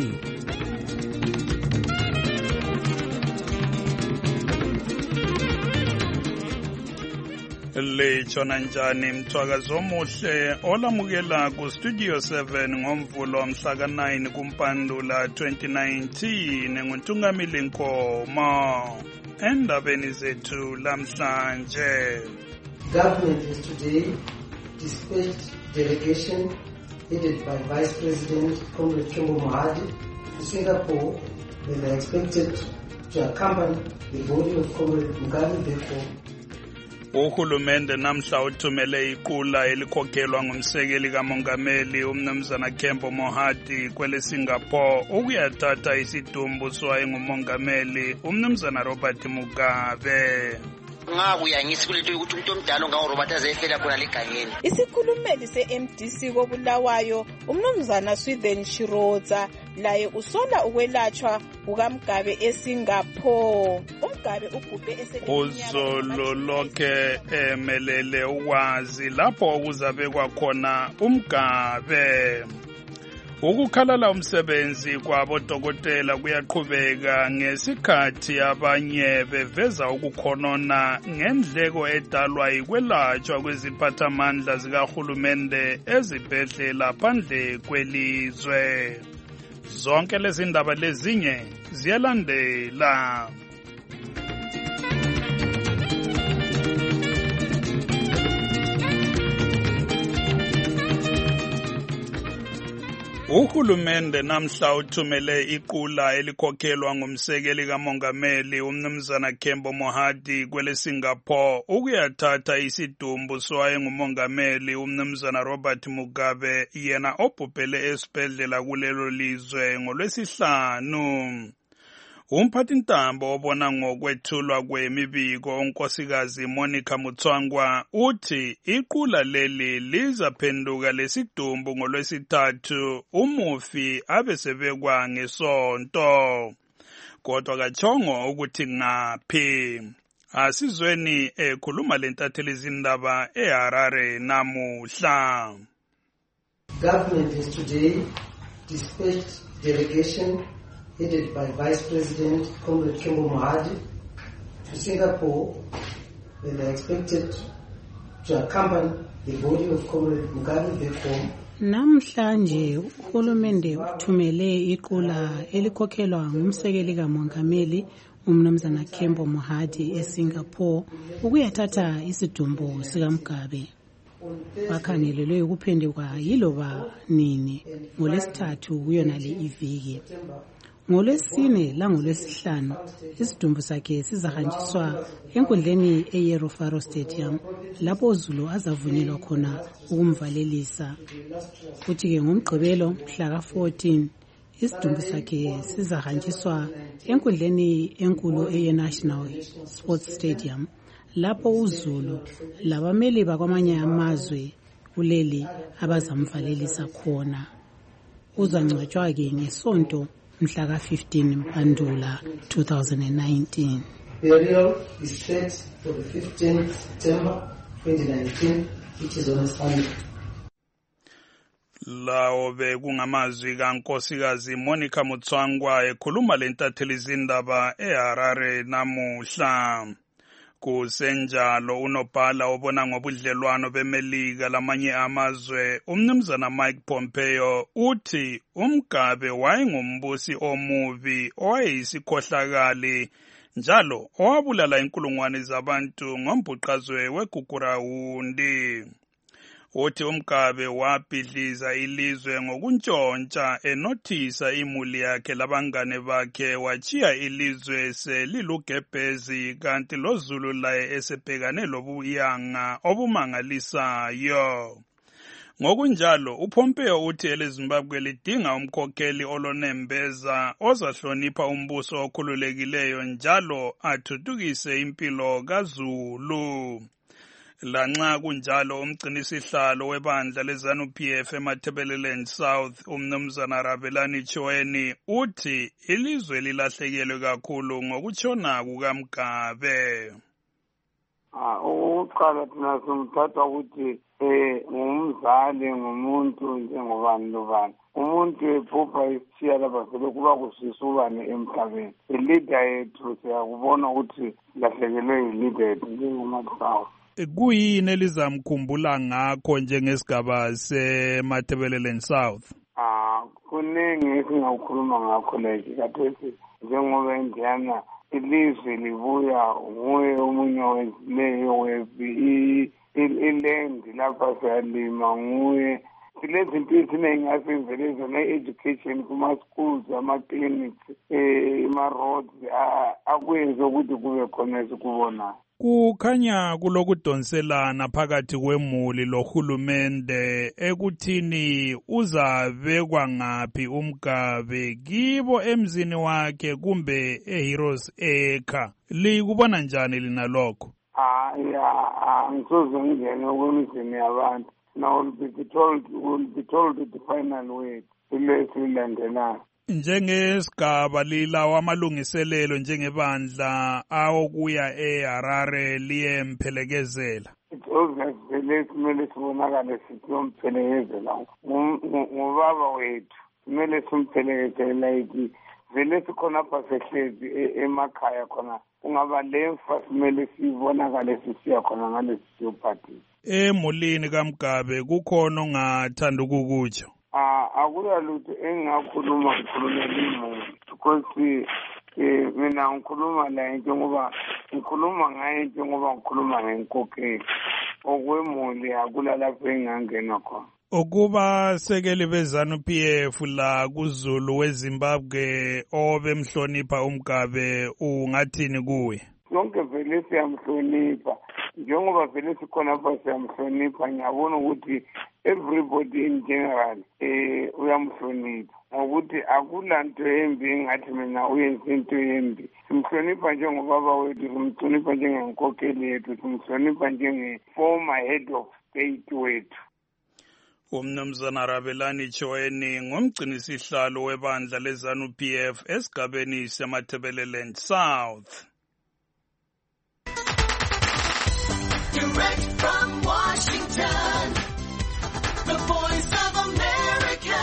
Litshona njani mthwakazo omuhle olamukela ku-Studio 7 ngomvulo mhla ka-9 kuMpandula 2019 nguNtungamili Nkomo. Endabeni zethu lamhlanje. Government has today dispatched delegation headed by Vice President Comrade Kembo Mohadi to Singapore, where they are expected to accompany the body of Comrade Mugabe back home. Uhulumende namhla uthumele iqula elikhokhelwa ngumsekeli kamongameli umnumzana Kembo Mohadi kwele Singapore ukuyathatha isidumbu sowaye ngumongameli umnumzana Robert Mugabe. Ngakuyangisi kuletho ukuthi umuntu omdala ngawo Robert azefela khona legangeni. Isikhulumeli se-MDC koBulawayo umnumzana Sweden Shiroza laye usola ukwelatshwa kukaMgabe eSingapore. uMgabe ugubhe uzolo lokhe emelele ukwazi lapho kuzabekwa khona uMgabe. Ukukhalala umsebenzi kwabodokotela kuyaqhubeka ngesikhathi abanye beveza ukukhonona ngendleko edalwa yikwelatshwa kweziphathamandla zikahulumende ezibhedlela phandle kwelizwe. Zonke lezi ndaba lezinye ziyalandela. Uhulumende namhla uthumele iqula elikhokhelwa ngumsekeli kamongameli umnumzana Kembo Mohadi kwele Singapore ukuyathatha isidumbu sowaye ngumongameli umnumzana Robert Mugabe yena obhubhele esibhedlela kulelo lizwe ngoLwesihlanu. Umphathintambo obona ngokwethulwa kwemibiko unkosikazi Monica Mutswangwa uthi iqula leli lizaphenduka lesidumbu ngoLwesithathu umufi abesebekwa ngeSonto. Kodwa kachongo ukuthi ngaphi. Asizweni ekhuluma lentatheli izindaba eHarare namuhla. Government has today dispatched delegation headed by Vice President Comrade Kembo Mohadi to Singapore, where they are expected to accompany the body of Comrade Mugabe back home. Namhlanje uhulumende uthumele iqula elikhokhelwa ngumsekeli kamongameli umnumzana Kembo Mohadi eSingapore ukuyathatha isidumbu sikaMgabe. Bakhangelelwe ukuphenduka yiloba nini ngoLwesithathu kuyonale iviki. NgoLwesine langoLwesihlanu isidumbu sakhe sizahanjiswa enkundleni eYerofaro Stadium lapho uZulu azavunyelwa khona ukumvalelisa. Kuthi-ke ngoMgqibelo mhla ka-14 isidumbu sakhe sizahanjiswa enkundleni enkulu eyeNational Sports Stadium lapho uZulu labameli bakwamanye amazwe kuleli abazamvalelisa khona. Uzangcwatshwa-ke ngeSonto mhla ka-15 Mpandula 2019. Burial is set for the 15th September 2019, which is on a Sunday. Lawo bekungamazwi kankosikazi Monica Mutswangwa ekhuluma lentatheli izindaba eHarare namuhla. Kusenjalo unobhala obona ngobudlelwano beMelika lamanye amazwe umnumzana Mike Pompeo uthi uMgabe wayengumbusi omubi owayeyisikhohlakali njalo owabulala inkulungwane zabantu ngombhuqazwe weGugurawundi. uthi uMgabe wabhidliza ilizwe ngokuntshontsha enothisa imuli yakhe labangane bakhe wachiya ilizwe selilugebhezi kanti loZulu laye esebhekane lobuyanga obumangalisayo. Ngokunjalo uPompeo uthi eleZimbabwe lidinga umkhokheli olonembeza ozahlonipha umbuso okhululekileyo njalo athuthukise impilo kaZulu. Lanxa kunjalo umgcinisihlalo webandla leZANU-PF eMatabeleland South umnumzana Rabelani Chiweni uthi ilizwe lilahlekelwe kakhulu ngokutshona kukaMgabe. Ukuqala thina simthatha ukuthi ngumzali ngumuntu njengobani lobani. Umuntu ephupha isithiya lapha vele kuba kusisubane emhlabeni. I-leader yethu siyakubona ukuthi silahlekelwe yi-leader yethu njengoMasawu. Kuyini elizamkhumbula ngakho njengesigaba seMatabeleland South? Kuningi esingakhuluma ngakho leki kathesi njengoba Indiana ilizwe libuya nguye omunye wezileyo webi ilendi lapha siyalima nguye. Silezinto eziningi asivele ne-education kuma-schools ama-clinics ama-roads akwenze ukuthi kube khona esikubonayo. Kukhanya kulokudonselana phakathi kwemuli lohulumende ekuthini uzabekwa ngaphi uMgabe kibo emzini wakhe kumbe eHeroes Acre. Likubona njani lina lokho? Ngisoze ngingene kwemizini yabantu. Now we'll be told the final word. Ile esilandelayo. Njengesigaba lilawa amalungiselelo njengebandla awokuya eHarare liyemphelekezela. It's obvious vele kumele sibonakale siyompelekezela ngubaba wethu kumele simphelekezela like vele sikhona apha sehlezi emakhaya khona ungaba lemfa simele sibonakale sisiya khona ngalesi siyophathisa. Emulini kaMgabe kukhona ongathanda ukukutsho? Akuya lutho engingakhuluma imuli because mina ngikhuluma la into ngoba ngikhuluma ngayo into ngoba ngikhuluma ngenkokheli okwemuli akula lapho engangena khona. Ukuba sekeli beZANU-PF la kuZulu weZimbabwe obemhlonipha uMgabe ungathini kuye? Sonke vele siyamhlonipha njengoba vele sikhona apha siyamhlonipha ngiyabona ukuthi everybody in general uyamhlonipha ngokuthi akulanto embi engathi mina uyenze into embi. Simhlonipha njengobaba wethu, simhlonipha njengenkokheli yethu, simhlonipha njenge-former head of state wethu. Umnumzana Rabelani Chiweni ngumgcinisihlalo webandla leZANU-PF esigabeni seMatabeleland South. Direct from Washington, the Voice of America,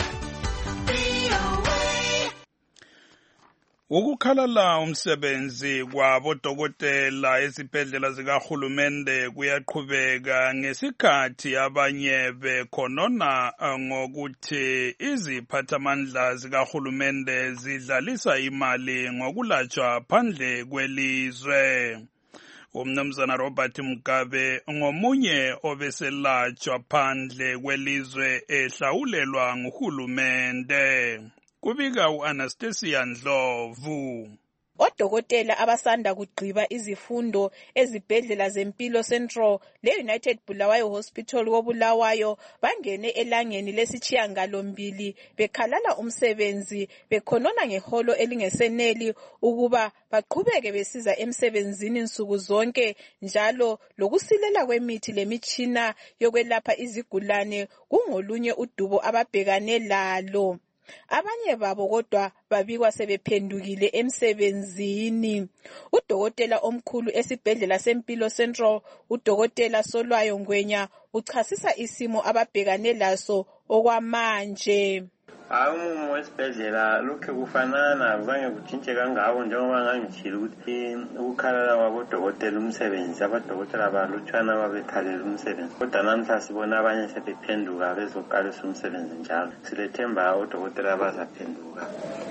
VOA. Ukukhalala umsebenzi kwabodokotela ezibhedlela zikahulumende kuyaqhubeka ngesikhathi abanye bekhonona ngokuthi iziphathamandla zikahulumende zidlalisa imali ngokulatshwa phandle kwelizwe. Umnumzana Robert Mugabe ngomunye obeselatshwa phandle kwelizwe ehlawulelwa nguhulumende. Kubika uAnastasia Ndlovu. Odokotela abasanda kugqiba izifundo ezibhedlela zempilo Central le-United Bulawayo Hospital koBulawayo bangene elangeni lesitshiyangalombili bekhalala umsebenzi bekhonona ngeholo elingeseneli ukuba baqhubeke besiza emsebenzini nsuku zonke njalo lokusilela kwemithi lemitshina yokwelapha izigulane kungolunye udubo ababhekane lalo. Abanye babo kodwa babikwa sebephendukile emsebenzini. Udokotela omkhulu esibhedlela sempilo Central, udokotela Solwayo Ngwenya, uchasisa isimo ababhekane laso okwamanje. Umumo wesibhedlela lokho kufanana akuzange kutshintshe kangako njengoba ngangitshilo ukuthi ukukhalala kwabodokotela umsebenzi abadokotela abalutshwana babekhalela umsebenzi kodwa namhla sibona abanye sebephenduka bezoqalisa umsebenzi njalo silethemba odokotela bazaphenduka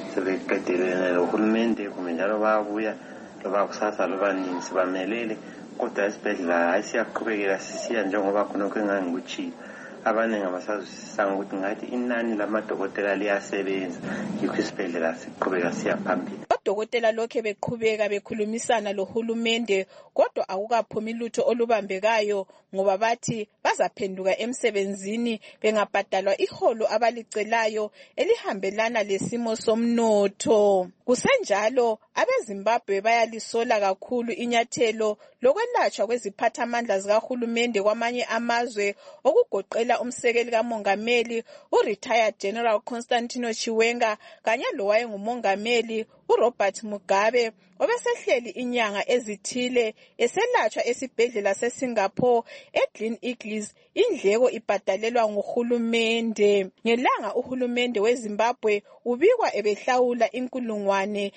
sebeqedelene lohulumende kumbe njalo bayabuya loba kusasa loba nini sibamelele kodwa esibhedlela hayi siyaqhubekela sisiya njengoba khonokho engangikuthile. Abaningi abasazwisisanga ukuthi ngathi inani lamadokotela liyasebenza, yikho isibhedlela siqhubeka siya phambili. Odokotela lokhe beqhubeka bekhulumisana lohulumende, kodwa akukaphumi lutho olubambekayo ngoba bathi bazaphenduka emsebenzini bengabhadalwa iholo abalicelayo elihambelana lesimo somnotho. Kusenjalo abeZimbabwe bayalisola kakhulu inyathelo lokwelatshwa kweziphathamandla zikahulumende kwamanye amazwe, okugoqela umsekeli kamongameli uRetired General Constantino Chiwenga kanye lowayengumongameli uRobert Mugabe, obesehleli inyanga ezithile eselatshwa esibhedlela seSingapore eGlen Eagles, indleko ibhadalelwa nguhulumende. Ngelanga uhulumende weZimbabwe ubikwa ebehlawula inkulungwane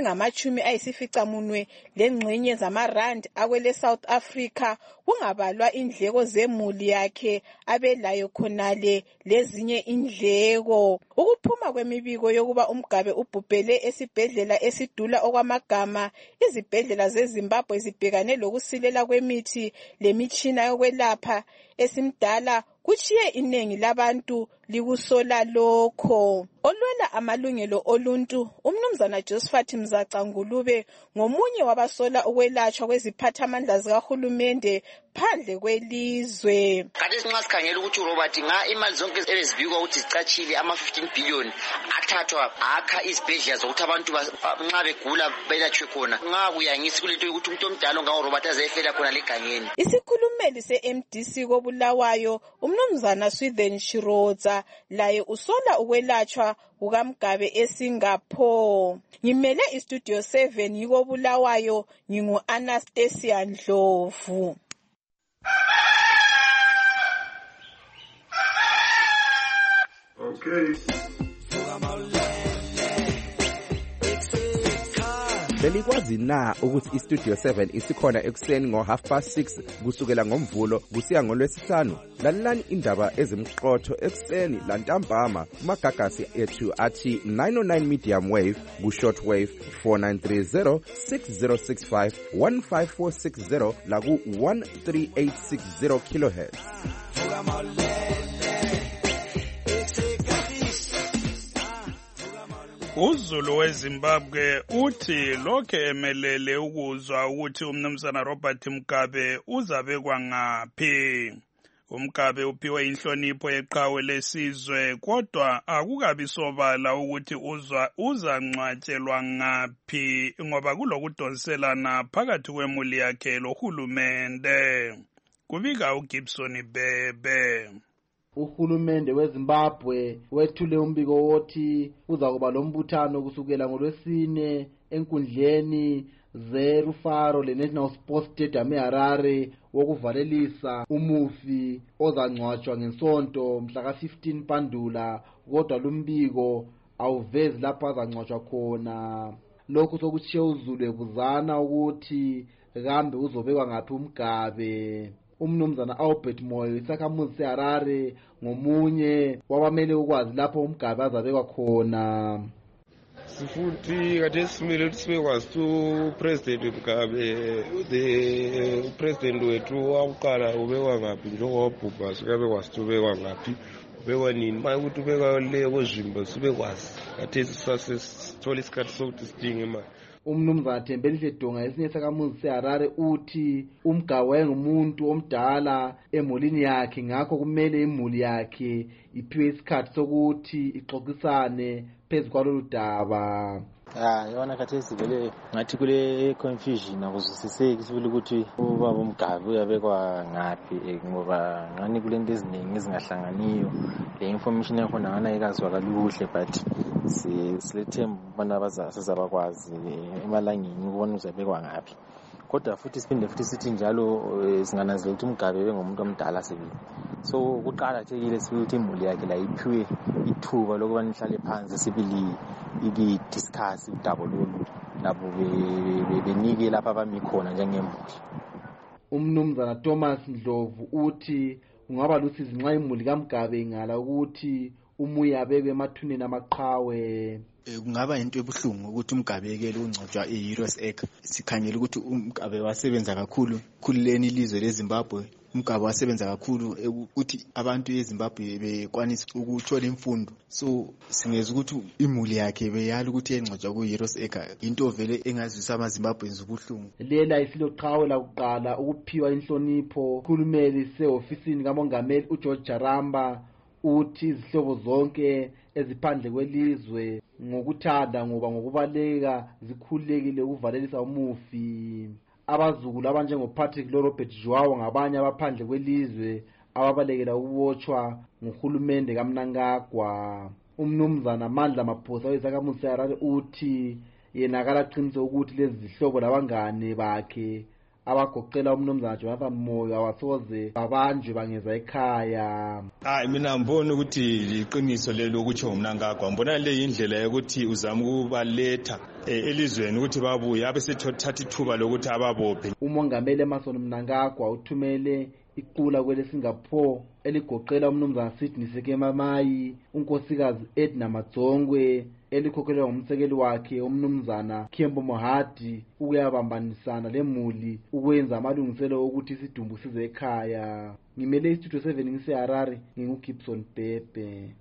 ezingama-90 zamarandi akwele South Africa, kungabalwa indleko zemuli yakhe abelayo khonale lezinye indleko. Ukuphuma kwemibiko yokuba uMgabe ubhubhele esibhedlela esidula okwamagama, izibhedlela zeZimbabwe zibhekane lokusilela kwemithi lemitshina yokwelapha esimdala, kuchiye inengi labantu likusola lokho. Olwela amalungelo oluntu umnumzana Josephat Mzaca Ngulube ngomunye wabasola ukwelatshwa kweziphathamandla zikahulumende phandle kwelizwe. Kanti sinxa sikhangela ukuthi uRobert imali zonke ezibikwa ukuthi zicatshile ama-15 billion athathwa akha izibhedlela zokuthi abantu nxa begula belatshwe khona. Kuyangisi kulento yokuthi umuntu omdala ngaURobert azayefela khona legangeni. Isikhulumeli se-MDC koBulawayo umnumzana Swithen Shirodza laye usola ukwelatshwa kukaMgabe eSingapore. Ngimele iStudio 7 yiko Bulawayo, ngingu-Anastasia Ndlovu. Okay. Belikwazi na ukuthi iStudio 7 isikhona ekuseni ngo6:30 kusukela ngoMvulo kusiya ngoLwesihlanu? Lalelani indaba ezimqotho ekuseni lantambama kumagagasi ethu athi 909 medium wave ku-short wave 4930 6065 15460 la ku-13860 kHz. uZulu weZimbabwe uthi lokho emelele ukuzwa ukuthi umnumzana Robert Mugabe uzabekwa ngaphi. uMgabe uphiwe inhlonipho yeqhawe lesizwe, kodwa akukabi sobala ukuthi uzangcwatshelwa ngaphi ngoba kulokudonselana phakathi kwemuli yakhe lohulumende. Kubika uGibson Bebe. Uhulumende weZimbabwe wethule umbiko wothi uza kuba lombuthano kusukela ngoLwesine enkundleni zeRufaro leNational Sports Stadium eHarare wokuvalelisa umufi ozangcwatshwa ngesonto mhla ka-15 Mpandula, kodwa lumbiko awuvezi lapho azangcwatshwa khona. Lokhu sokutshiye uZulu ebuzana ukuthi kambe uzobekwa ngaphi uMgabe. Umnumzana Albert Moyo isakhamuzi seHarare ngomunye wabamele ukwazi lapho uMgabe azabekwa khona. Sifuthi kade simile ukuthi sibekwazi uPresident Mugabe, the president wethu wakuqala ubekwa ngaphi njengobhubha, sikabekwazi ukuthi ubekwa ngaphi, ubekwa nini. Manje ukuthi ubekwa le kozimba sibekwazi kade sisasithola isikhathi sokuthi sidinge imali. Umnumzana Thembelihle Donga esinye sakamuzi seHarare uthi uMgabe wayengumuntu omdala emulini yakhe, ngakho kumele imuli yakhe iphiwe isikhathi sokuthi ixoxisane phezu kwalolu daba. Yona khathesi vele ngathi kule confusion akuzwisiseki sibili ukuthi ubaba uMgabe uyabekwa ngaphi ngoba ngani kulento eziningi ezingahlanganiyo. Le information yakhona ngana ikazwakala kuhle, but silethemba ubana abazasizabakwazi emalangeni ukubona uzabekwa ngaphi. Kodwa futhi siphinde futhi sithi njalo singananzela ukuthi uMgabe bengumuntu omdala sibili. So kuqakathekile sibili ukuthi imuli yakhe la iphiwe ithuba lokuba nihlale phansi sibili iki-discuss udaba lolu labo benike lapha abami khona njengemuli. Umnumzana Thomas Ndlovu uthi kungaba lusizi nxa imuli kaMgabe ingala ukuthi umuya abekwe emathuneni amaqhawe. kungaba into ebuhlungu ukuthi umgabe yekele ukungcotshwa e-Heroes Acre. Sikhangela ukuthi umgabe wasebenza kakhulu khululeni ilizwe leZimbabwe. Umgabe wasebenza kakhulu ukuthi abantu eZimbabwe bekwanisa ukuthola imfundo. So singeza ukuthi imuli yakhe beyala ukuthi engcotshwa ku-Heroes Acre into vele engazwisa amaZimbabweans ubuhlungu. Lela isiloqhawe lakuqala ukuphiwa inhlonipho ukhulumeli seofisini kamongameli uGeorge Jaramba uthi izihlobo zonke eziphandle kwelizwe ngokuthanda ngoba ngokubaleka zikhulekile ukuvalelisa umufi. Abazukulu abanjengoPatrick Robert Joao ngabanye abaphandle kwelizwe ababalekela ukubotshwa nguhulumende kaMnangagwa. Umnumzana Mandla Maphosa wezakhamuzi seHarare uthi yena akaqinisa ukuthi lezi zihlobo labangane bakhe abagoqela umnumzana Jonathan Moyo awasoze babanjwe bangeza ekhaya. Mina mbona ukuthi liqiniso lelo ukuthi uMnangagwa mbona le indlela yokuthi uzama ukubaletha elizweni ukuthi babuye abesethatha ithuba lokuthi ababophe. Umongameli Emmerson Mnangagwa uthumele iqula kwele Singapore eligoqela umnumzana Sidney Sekemamayi, unkosikazi Edna Madzongwe elikhokhelwa ngumsekeli wakhe umnumzana Kembo Mohadi ukuyabambanisana lemuli ukwenza amalungiselo ukuthi isidumbu size ekhaya. Ngimele istudio 7 ngiseHarare nginguGibson Bebe.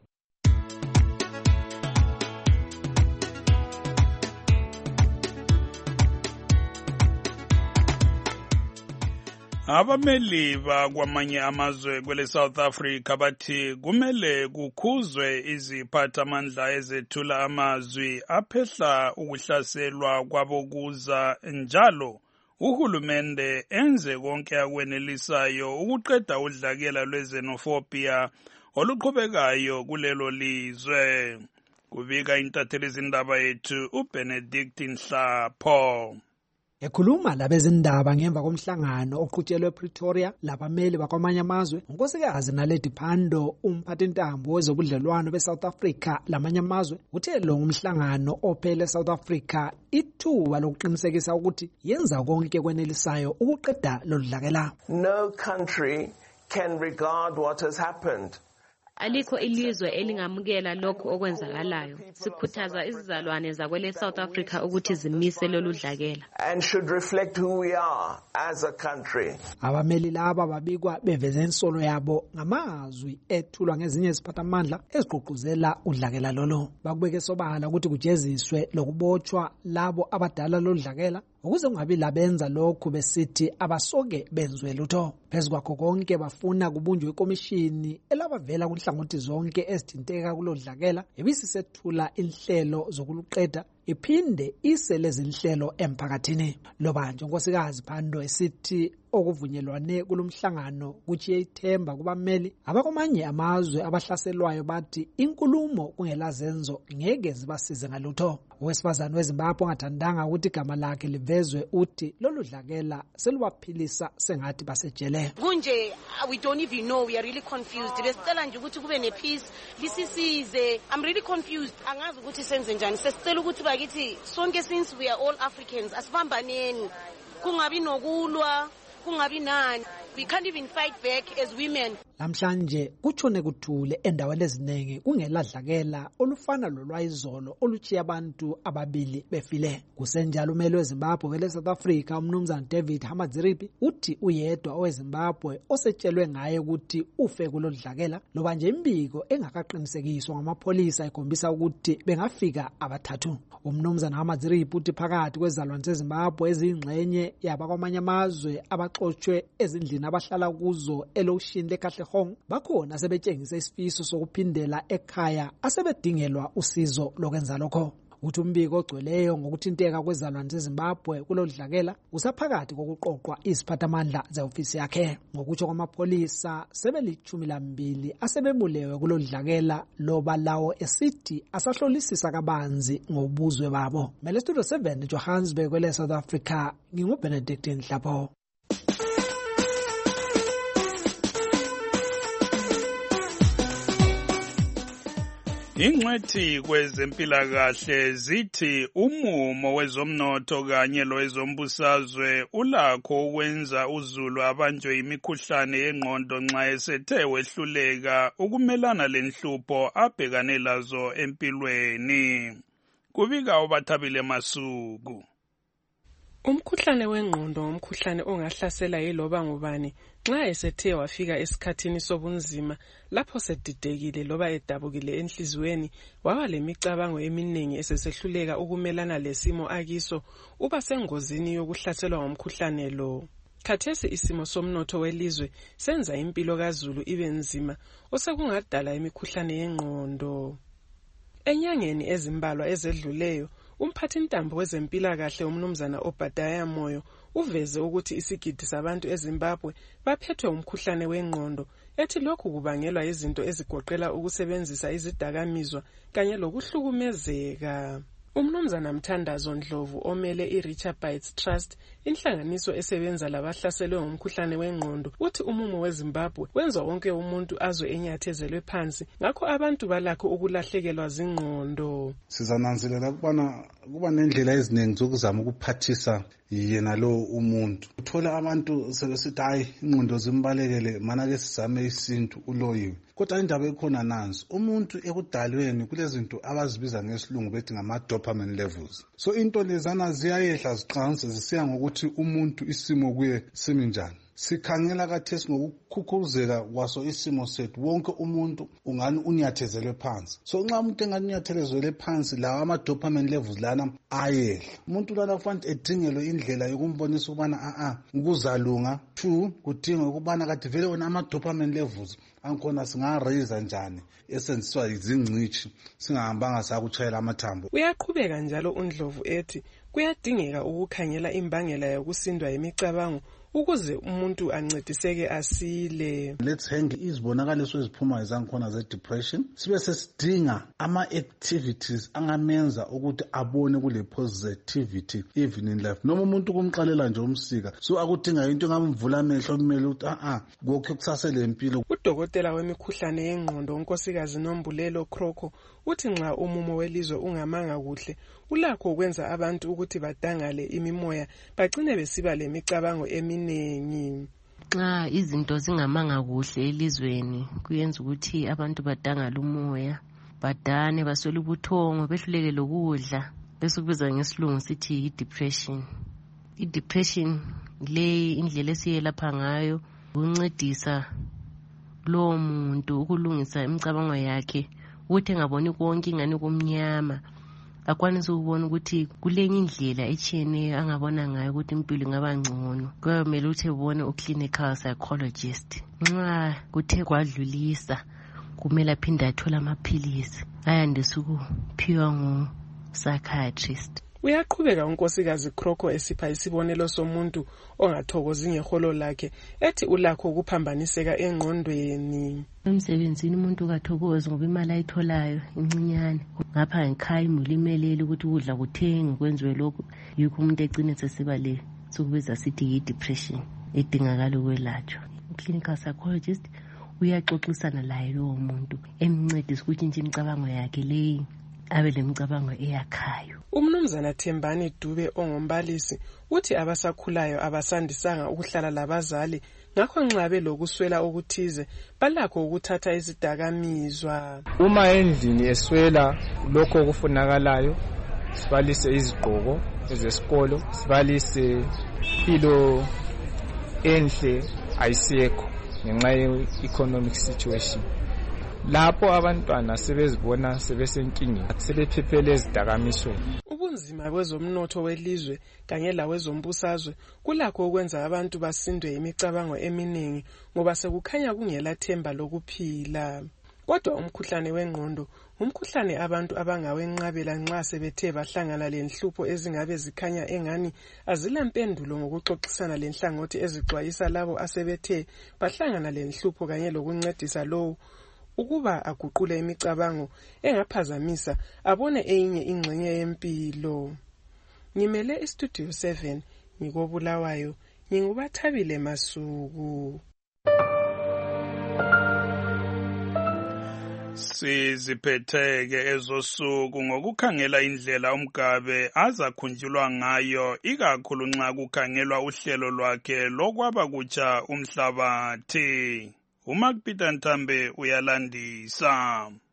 Abameli bakwamanye amazwe kwele South Africa bathi kumele kukhuzwe iziphathamandla ezethula amazwi aphehla ukuhlaselwa kwabokuza njalo uhulumende enze konke akwenelisayo ukuqeda udlakela lwezenophobia oluqhubekayo kulelo lizwe. Kubika intatheli izindaba yethu uBenedict Nhlapho. Ekhuluma labezindaba ngemva komhlangano oqhutshelwe ePretoria labameli bakwamanye amazwe, unkosikazi Naledi Pandor, umphathintambo wezobudlelwano beSouth Africa lamanye amazwe, uthe lo ngumhlangano ophele eSouth Africa ithuba lokuqinisekisa ukuthi yenza konke kwenelisayo ukuqeda lodlakela. No country can regard what has happened. Alikho ilizwe elingamukela lokho okwenzakalayo. Sikhuthaza izizalwane zakwele South Africa ukuthi zimise lolu dlakela. And should reflect who we are as a country. Abameli laba babikwa beveze insolo yabo ngamazwi ethulwa ngezinye iziphathamandla eziqoquzela udlakela lolo. Bakubeke sobala ukuthi kujeziswe lokubotshwa labo abadala lodlakela ukuze kungabi labenza lokhu besithi abasoke benzwe lutho. Phezu kwakho konke bafuna kubunjwe ikomishini elabavela kunhlangothi zonke ezithinteka kulodlakela ebisisethula inhlelo zokuluqeda iphinde ise lezi inhlelo emphakathini. Loba nje unkosikazi Pandor esithi okuvunyelwane kulomhlangano kuchiye ithemba kubameli abakwamanye amazwe abahlaselwayo bathi inkulumo kungelazenzo ngeke zibasize ngalutho. Owesifazane weZimbabwe ongathandanga ukuthi igama lakhe livezwe uthi lolu dlakela selubaphilisa sengathi basejele. Kunje we don't even know, we are really confused. Besicela nje ukuthi kube nepeace lisisize. I'm really confused. Angazi ukuthi senze njani. Sesicela ukuthi bakithi sonke since we are all Africans asibambaneni. Kungabi nokulwa, kungabi nani. We can't even fight back as women. Lamhlanje kutshone kuthule endaweni eziningi kungeladlakela olufana lolwayizolo oluchiya abantu ababili befile. Kusenjalo umeli weZimbabwe kwele South Africa umnumzana David Hamadziripi uthi uyedwa oweZimbabwe osetshelwe ngaye ukuthi ufe kulodlakela loba nje imbiko engakaqinisekiswa ngamapholisa ekhombisa ukuthi bengafika abathathu. Umnumzana Hamadziripi uthi phakathi kwezalwane zeZimbabwe ezingxenye yabakwamanye amazwe abaxoshwe ezindlini abahlala kuzo elokishini leKatlehong bakhona sebetshengisa isifiso sokuphindela ekhaya asebedingelwa usizo lokwenza lokho. Uthi umbiko ogcweleyo ngokuthinteka kwezalwane zeZimbabwe kulodlakela usaphakathi kokuqoqwa iziphathamandla zeofisi yakhe. Ngokutsho kwamapholisa sebeli12 asebebulewe kulodlakela loba lawo esithi asahlolisisa kabanzi ngobuzwe babo. Mele Studio 7 Johannesburg kwele South Africa nginguBenedict Nhlapho. Ingcwethi kwezempilakahle zithi umumo wezomnotho kanye lowezombusazwe ulakho ukwenza uzulu abanjwe imikhuhlane yengqondo nxa esethe wehluleka ukumelana lenhlupho abhekane lazo empilweni. kubika uBathabile Masuku. Umkhuhlane wengqondo umkhuhlane ongahlasela yiloba ngubani nxa esethe wafika esikhathini sobunzima lapho sedidekile loba edabukile enhlizweni waba lemicabango eminingi esesehluleka ukumelana lesimo akiso uba sengozini yokuhlaselwa ngumkhuhlane lo. Khathesi isimo somnotho welizwe senza impilo kaZulu ibe nzima osekungadala imikhuhlane yengqondo. Enyangeni ezimbalwa ezedluleyo umphathintambo wezempilakahle umnumzana Obadiah Moyo uveze ukuthi isigidi sabantu eZimbabwe baphethwe umkhuhlane wengqondo ethi lokhu kubangelwa izinto ezigoqela ukusebenzisa izidakamizwa kanye lokuhlukumezeka. Umnumzana Mthandazo Ndlovu omele iRichard Bites Trust inhlanganiso esebenza labahlaselwe ngumkhuhlane wengqondo uthi umumo weZimbabwe wenza wonke umuntu azwe enyathezelwe phansi ngakho abantu balakho ukulahlekelwa zingqondo. Sizananzelela kuba nendlela eziningi zokuzama ukuphathisa yena lo umuntu. Uthola abantu sebesithi hayi ingqondo zimbalekele mana ke sizame isintu uloyiwe. Kodwa indaba ekhona nansi umuntu ekudalweni kulezinto abazibiza ngesilungu bethi ngama dopamine levels. So into lezana ziyayehla ziqanse zisiya ngokuthi umuntu isimo kuye simi njani. Sikhangela kathesi ngokukhukhuzeka kwaso isimo sethu wonke umuntu ungani unyathezelwe phansi. So nxa umuntu engani unyathezelwe phansi lawa ama dopamine levels lana ayehla. Umuntu lana kufanele edingelwe indlela yokumbonisa ukubana ukuzalunga 2 kudinga ukubana kathi vele wona ama dopamine levels ankhona singa-raise njani esenziswa izingcishi singahambanga sakutshayela amathambo. Uyaqhubeka njalo uNdlovu ethi kuyadingeka ukukhangela imbangela yokusindwa yimicabango ukuze umuntu ancediseke asile. Let's hang izibonakaliso eziphuma ezankhona ze-depression sibe sesidinga ama-activities angamenza ukuthi abone kule positivity even in life. Noma umuntu kumxalela nje umsika so akudinga into engamvula amehlo kumele ukuthi kokho kusasele impilo. Udokotela wemikhuhlane yengqondo unkosikazi Nombulelo Kroko uthi nxa umumo welizwe ungamanga kuhle ulakho ukwenza abantu ukuthi badangale imimoya bagcine besiba lemicabango eminingi. Nxa izinto zingamanga kuhle elizweni kuyenza ukuthi abantu badangale umoya badane baswele ubuthongo behluleke lokudla bese kubiza ngesilungu sithi i-depression. I-depression le indlela esiyelapha ngayo uncedisa lo muntu ukulungisa imicabango yakhe ukuthi engaboni konke ingani kumnyama akwanise ukubona ukuthi kulenye indlela etshiyeneyo angabona ngayo ukuthi impilo ingaba ngcono. Kuyomele ukuthi ubone u-clinical psychologist. Nxa kuthe kwadlulisa kumele aphinde athole amaphilisi ayandise ukuphiwa ngu-psychiatrist. Uyaqhubeka unkosikazi Kroko esipha isibonelo somuntu ongathokozi ngeholo lakhe ethi ulakho ukuphambaniseka engqondweni. Emsebenzini umuntu kathokozi ngoba imali ayitholayo incinyane ngapha ngekhaya imuli imelele ukuthi ukudla kuthenge kwenziwe lokho yikho umuntu egcine sesiba le sokubiza sithi yi-depression edingakala ukwelatshwa. Clinical psychologist uyaxoxisana laye lowo muntu emncedisa ukuthi nje imicabango yakhe leyi abe lemicabango eyakhayo. Umnumzana Thembani Dube ongumbalisi uthi abasakhulayo abasandisanga ukuhlala labazali ngakho nxa belokuswela okuthize balakho ukuthatha izidakamizwa. Uma endlini eswela lokho okufunakalayo sibalise izigqoko ezesikolo sibalise impilo enhle ayisekho ngenxa ye-economic situation. Lapho abantwana sebezibona sebesenkingeni sebephephele ezidakamisweni. Ubunzima kwezomnotho welizwe kanye lawezombusazwe kulakho ukwenza abantu basindwe imicabango eminingi ngoba sekukhanya kungela themba lokuphila. Kodwa umkhuhlane wengqondo umkhuhlane abantu abangawenqabela nxa sebethe bahlangana lenhlupho ezingabe zikhanya engani azilampendulo ngokuxoxisana lenhlangothi ezixwayisa labo asebethe bahlangana lenhlupho kanye lokuncedisa lowo ukuba aguqule imicabango engaphazamisa abone enye ingxenye yempilo. Ngimele iStudio 7 ngikobulawayo nginguBathabile Masuku. Siziphetheke ezosuku ngokukhangela indlela uMgabe azakhunjulwa ngayo ikakhulu nxa kukhangelwa uhlelo lwakhe lokwaba kutsha umhlabathi. uMark Peter Ntambe uyalandisa.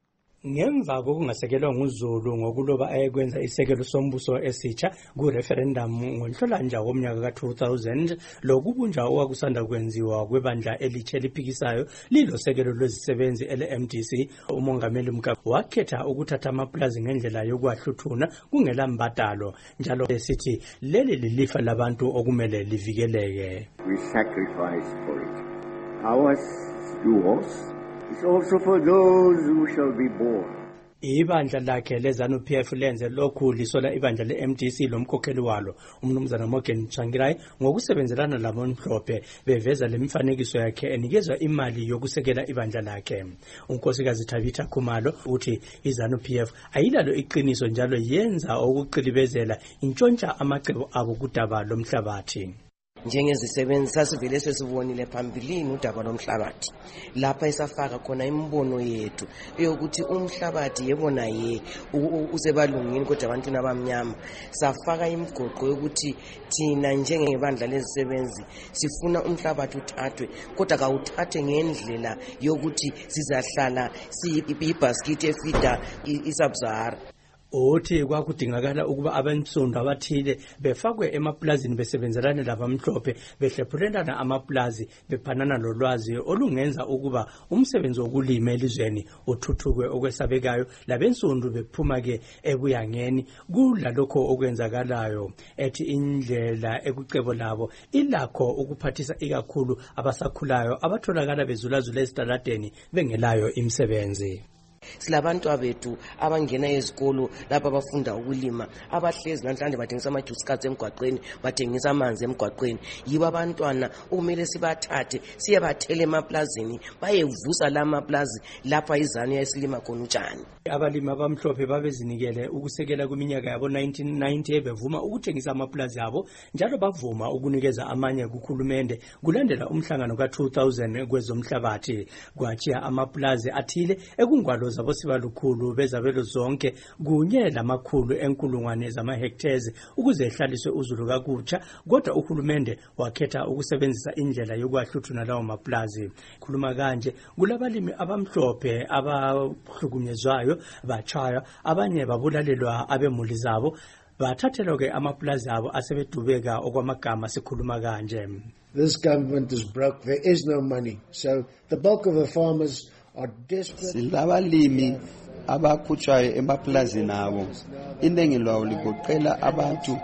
Ngemva kokungasekelwa nguZulu ngokuloba ayekwenza isekelo sombuso esitsha ku-referendum ngoNhlolanja womnyaka ka-2000, lokubunja okwakusanda kwenziwa kwebandla elitsha eliphikisayo lilosekelo lwezisebenzi ele-MDC, umongameli Mkabe wakhetha ukuthatha amapulazi ngendlela yokwahluthuna kungela mbadalo, njalo esithi leli lilifa labantu okumele livikeleke. We sacrifice for it. Ours is yours. It's also for those who shall be born. Ibandla lakhe leZANU-PF lenze lokhu lisola ibandla le-MDC lomkhokheli walo umnumzana Morgan Tsvangirai ngokusebenzelana labomhlophe beveza lemifanekiso yakhe enikezwa imali yokusekela ibandla lakhe. Unkosikazi Tabitha Khumalo uthi iZANU-PF ayilalo iqiniso njalo yenza ukuqilibezela intshontsha amacebo abo kudaba lomhlabathi. Njengezisebenzi sasivele sesibonile phambilini udaba lomhlabathi lapha esafaka khona imbono yethu eyokuthi umhlabathi yebona ye usebalungini kodwa abantu nabamnyama safaka imigoqo yokuthi thina njengebandla lezisebenzi sifuna umhlabathi uthathwe kodwa kawuthathe ngendlela yokuthi sizahlala siyibasket efida isub-Sahara. Uthi kwakudingakala ukuba abansundu abathile befakwe emaplazini besebenzelana labamhlophe behlephulelana amaplazi bephanana lolwazi olungenza ukuba umsebenzi wokulima elizweni uthuthuke okwesabekayo labensundu bephuma ke ebuyangeni kulalokho okwenzakalayo. Ethi indlela ekucebo labo ilakho ukuphathisa ikakhulu abasakhulayo abatholakala bezulazula esitaladeni bengelayo imisebenzi. Silabantu abethu abangena ezikolo lapha abafunda ukulima abahlezi namhlanje bathengisa ama-juice cards emgwaqweni bathengisa amanzi emgwaqweni. Yibo abantwana okumele sibathathe siyabathela emaplazini bayevusa la maplazi lapha iZANU yayisilima khona utshani. Abalimi abamhlophe babezinikele ukusekela kwiminyaka yabo 1990 bevuma ukuthengisa amaplazi abo njalo bavuma ukunikeza amanye kukhulumende kulandela umhlangano ka-2000 kwezomhlabathi. Kwatshiya amaplazi athile ekungwalo zabo sibalukhulu bezabelo zonke kunye lamakhulu enkulungwane zama-hectares ukuze ehlaliswe uZulu kakutsha, kodwa uhulumende wakhetha ukusebenzisa indlela yokwahluthuna lawo maplazi. Khuluma kanje kulabalimi abamhlophe abahlukunyezwayo batshaywa abanye babulalelwa abemuli zabo bathathelwa ke amaplazi abo asebedubeka okwamagama sikhuluma kanje. This government is broke. There is no money. So the bulk of the farmers are desperate. Silabalimi abakhutshwayo emaplazini abo iningi lwawo ligoqela abantu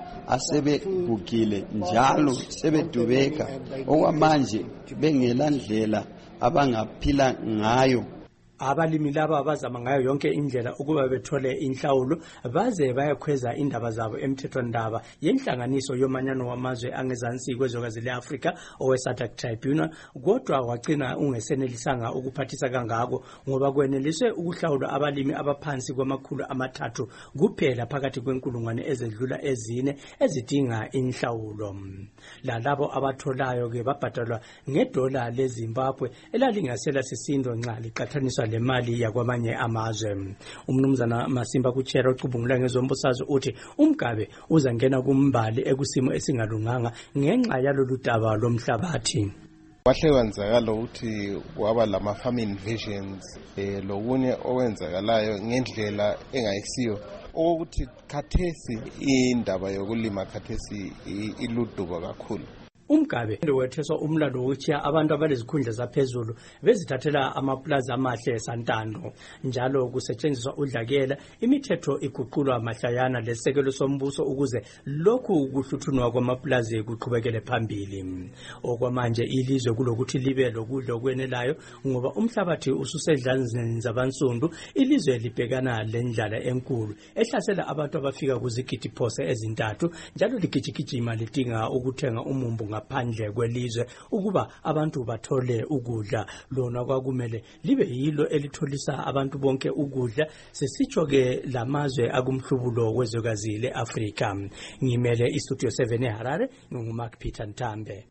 asebegugile njalo sebedubeka okwamanje bengela ndlela abangaphila ngayo. Abalimi laba bazama ngayo yonke indlela ukuba bethole inhlawulo baze bayakhweza indaba zabo emthethwandaba yenhlanganiso yomanyano wamazwe angezansi kwezwekazi le-Afrika owe-SADC Tribunal, kodwa wagcina ungesenelisanga ukuphathisa kangako ngoba kweneliswe ukuhlawula abalimi abaphansi kwama300 kuphela phakathi kwenkulungwane ezedlula ezine ezidinga inhlawulo. Lalabo abatholayo ke babhadalwa ngedola leZimbabwe elalingasela sisindo nxa liqathaniswa le mali yakwamanye amazwe. Umnumzana Masimba Kuchera ocubungula ngezombusazwe uthi uMgabe uzangena kumbali ekusimo esingalunganga ngenxa yalolu daba lomhlabathi. Wahle kwenzakala ukuthi kwaba lama-farming visions lokunye okwenzakalayo ngendlela engayisiyo okokuthi khathesi indaba yokulima khathesi iluduba kakhulu. Umgabe wetheswa umlando wokutshiya abantu abalezikhundla zaphezulu bezithathela amaplazi amahle esantando, njalo kusetshenziswa udlakela imithetho iguqulwa mahlayana lesekelo sombuso ukuze lokhu kuhluthunwa kwamaplazi kuqhubekele phambili. Okwamanje ilizwe kulokuthi libe lokudla okwenelayo ngoba umhlabathi ususedlanzeni zabansundu. Ilizwe libhekana lendlala enkulu ehlasela abantu abafika kuzigidi phose ezintathu, njalo ligijigijima lidinga ukuthenga umumbu ngaphandle kwelizwe ukuba abantu bathole ukudla. Lona kwakumele libe yilo elitholisa abantu bonke ukudla, sesitsho ke lamazwe akumhlubulo wezwekazi le-Afrika. Ngimele iStudio 7 eHarare, nguMark Peter Ntambe.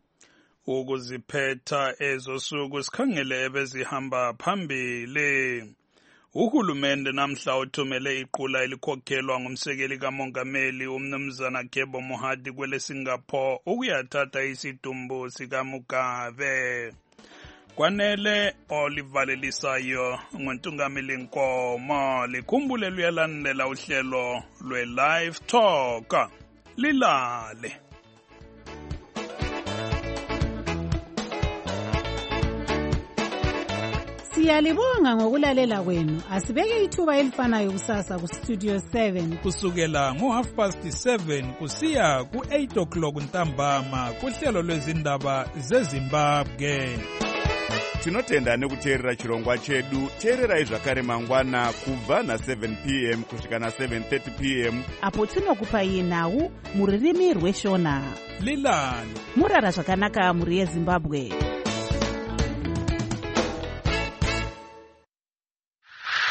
Ukuziphetha ezosuku sikhangele ebezihamba phambili. Uhulumende namhla uthumele iqula elikhokhelwa ngumsekeli kamongameli umnumzana Kebo Mohadi kwele Singapore ukuyathatha isidumbu sika Mugabe. kwanele olivalelisayo ngontungameli Nkomo. Likhumbule luyalandela uhlelo lwe-Live Talk. Lilale. Siyalibonga ngokulalela kwenu. Asibeke ithuba elifanayo kusasa ku Studio 7 kusukela ngo7:30 kusiya ku8:00 ntambama kuhlelo lwezindaba zeZimbabwe. Tinotenda nekuteerera chirongwa chedu. Teererai zvakare mangwana kubva na7 p.m. kusvika na7:30 p.m. apo tinokupai nhau mururimi rweshona. Lilani murara zvakanaka muri yeZimbabwe.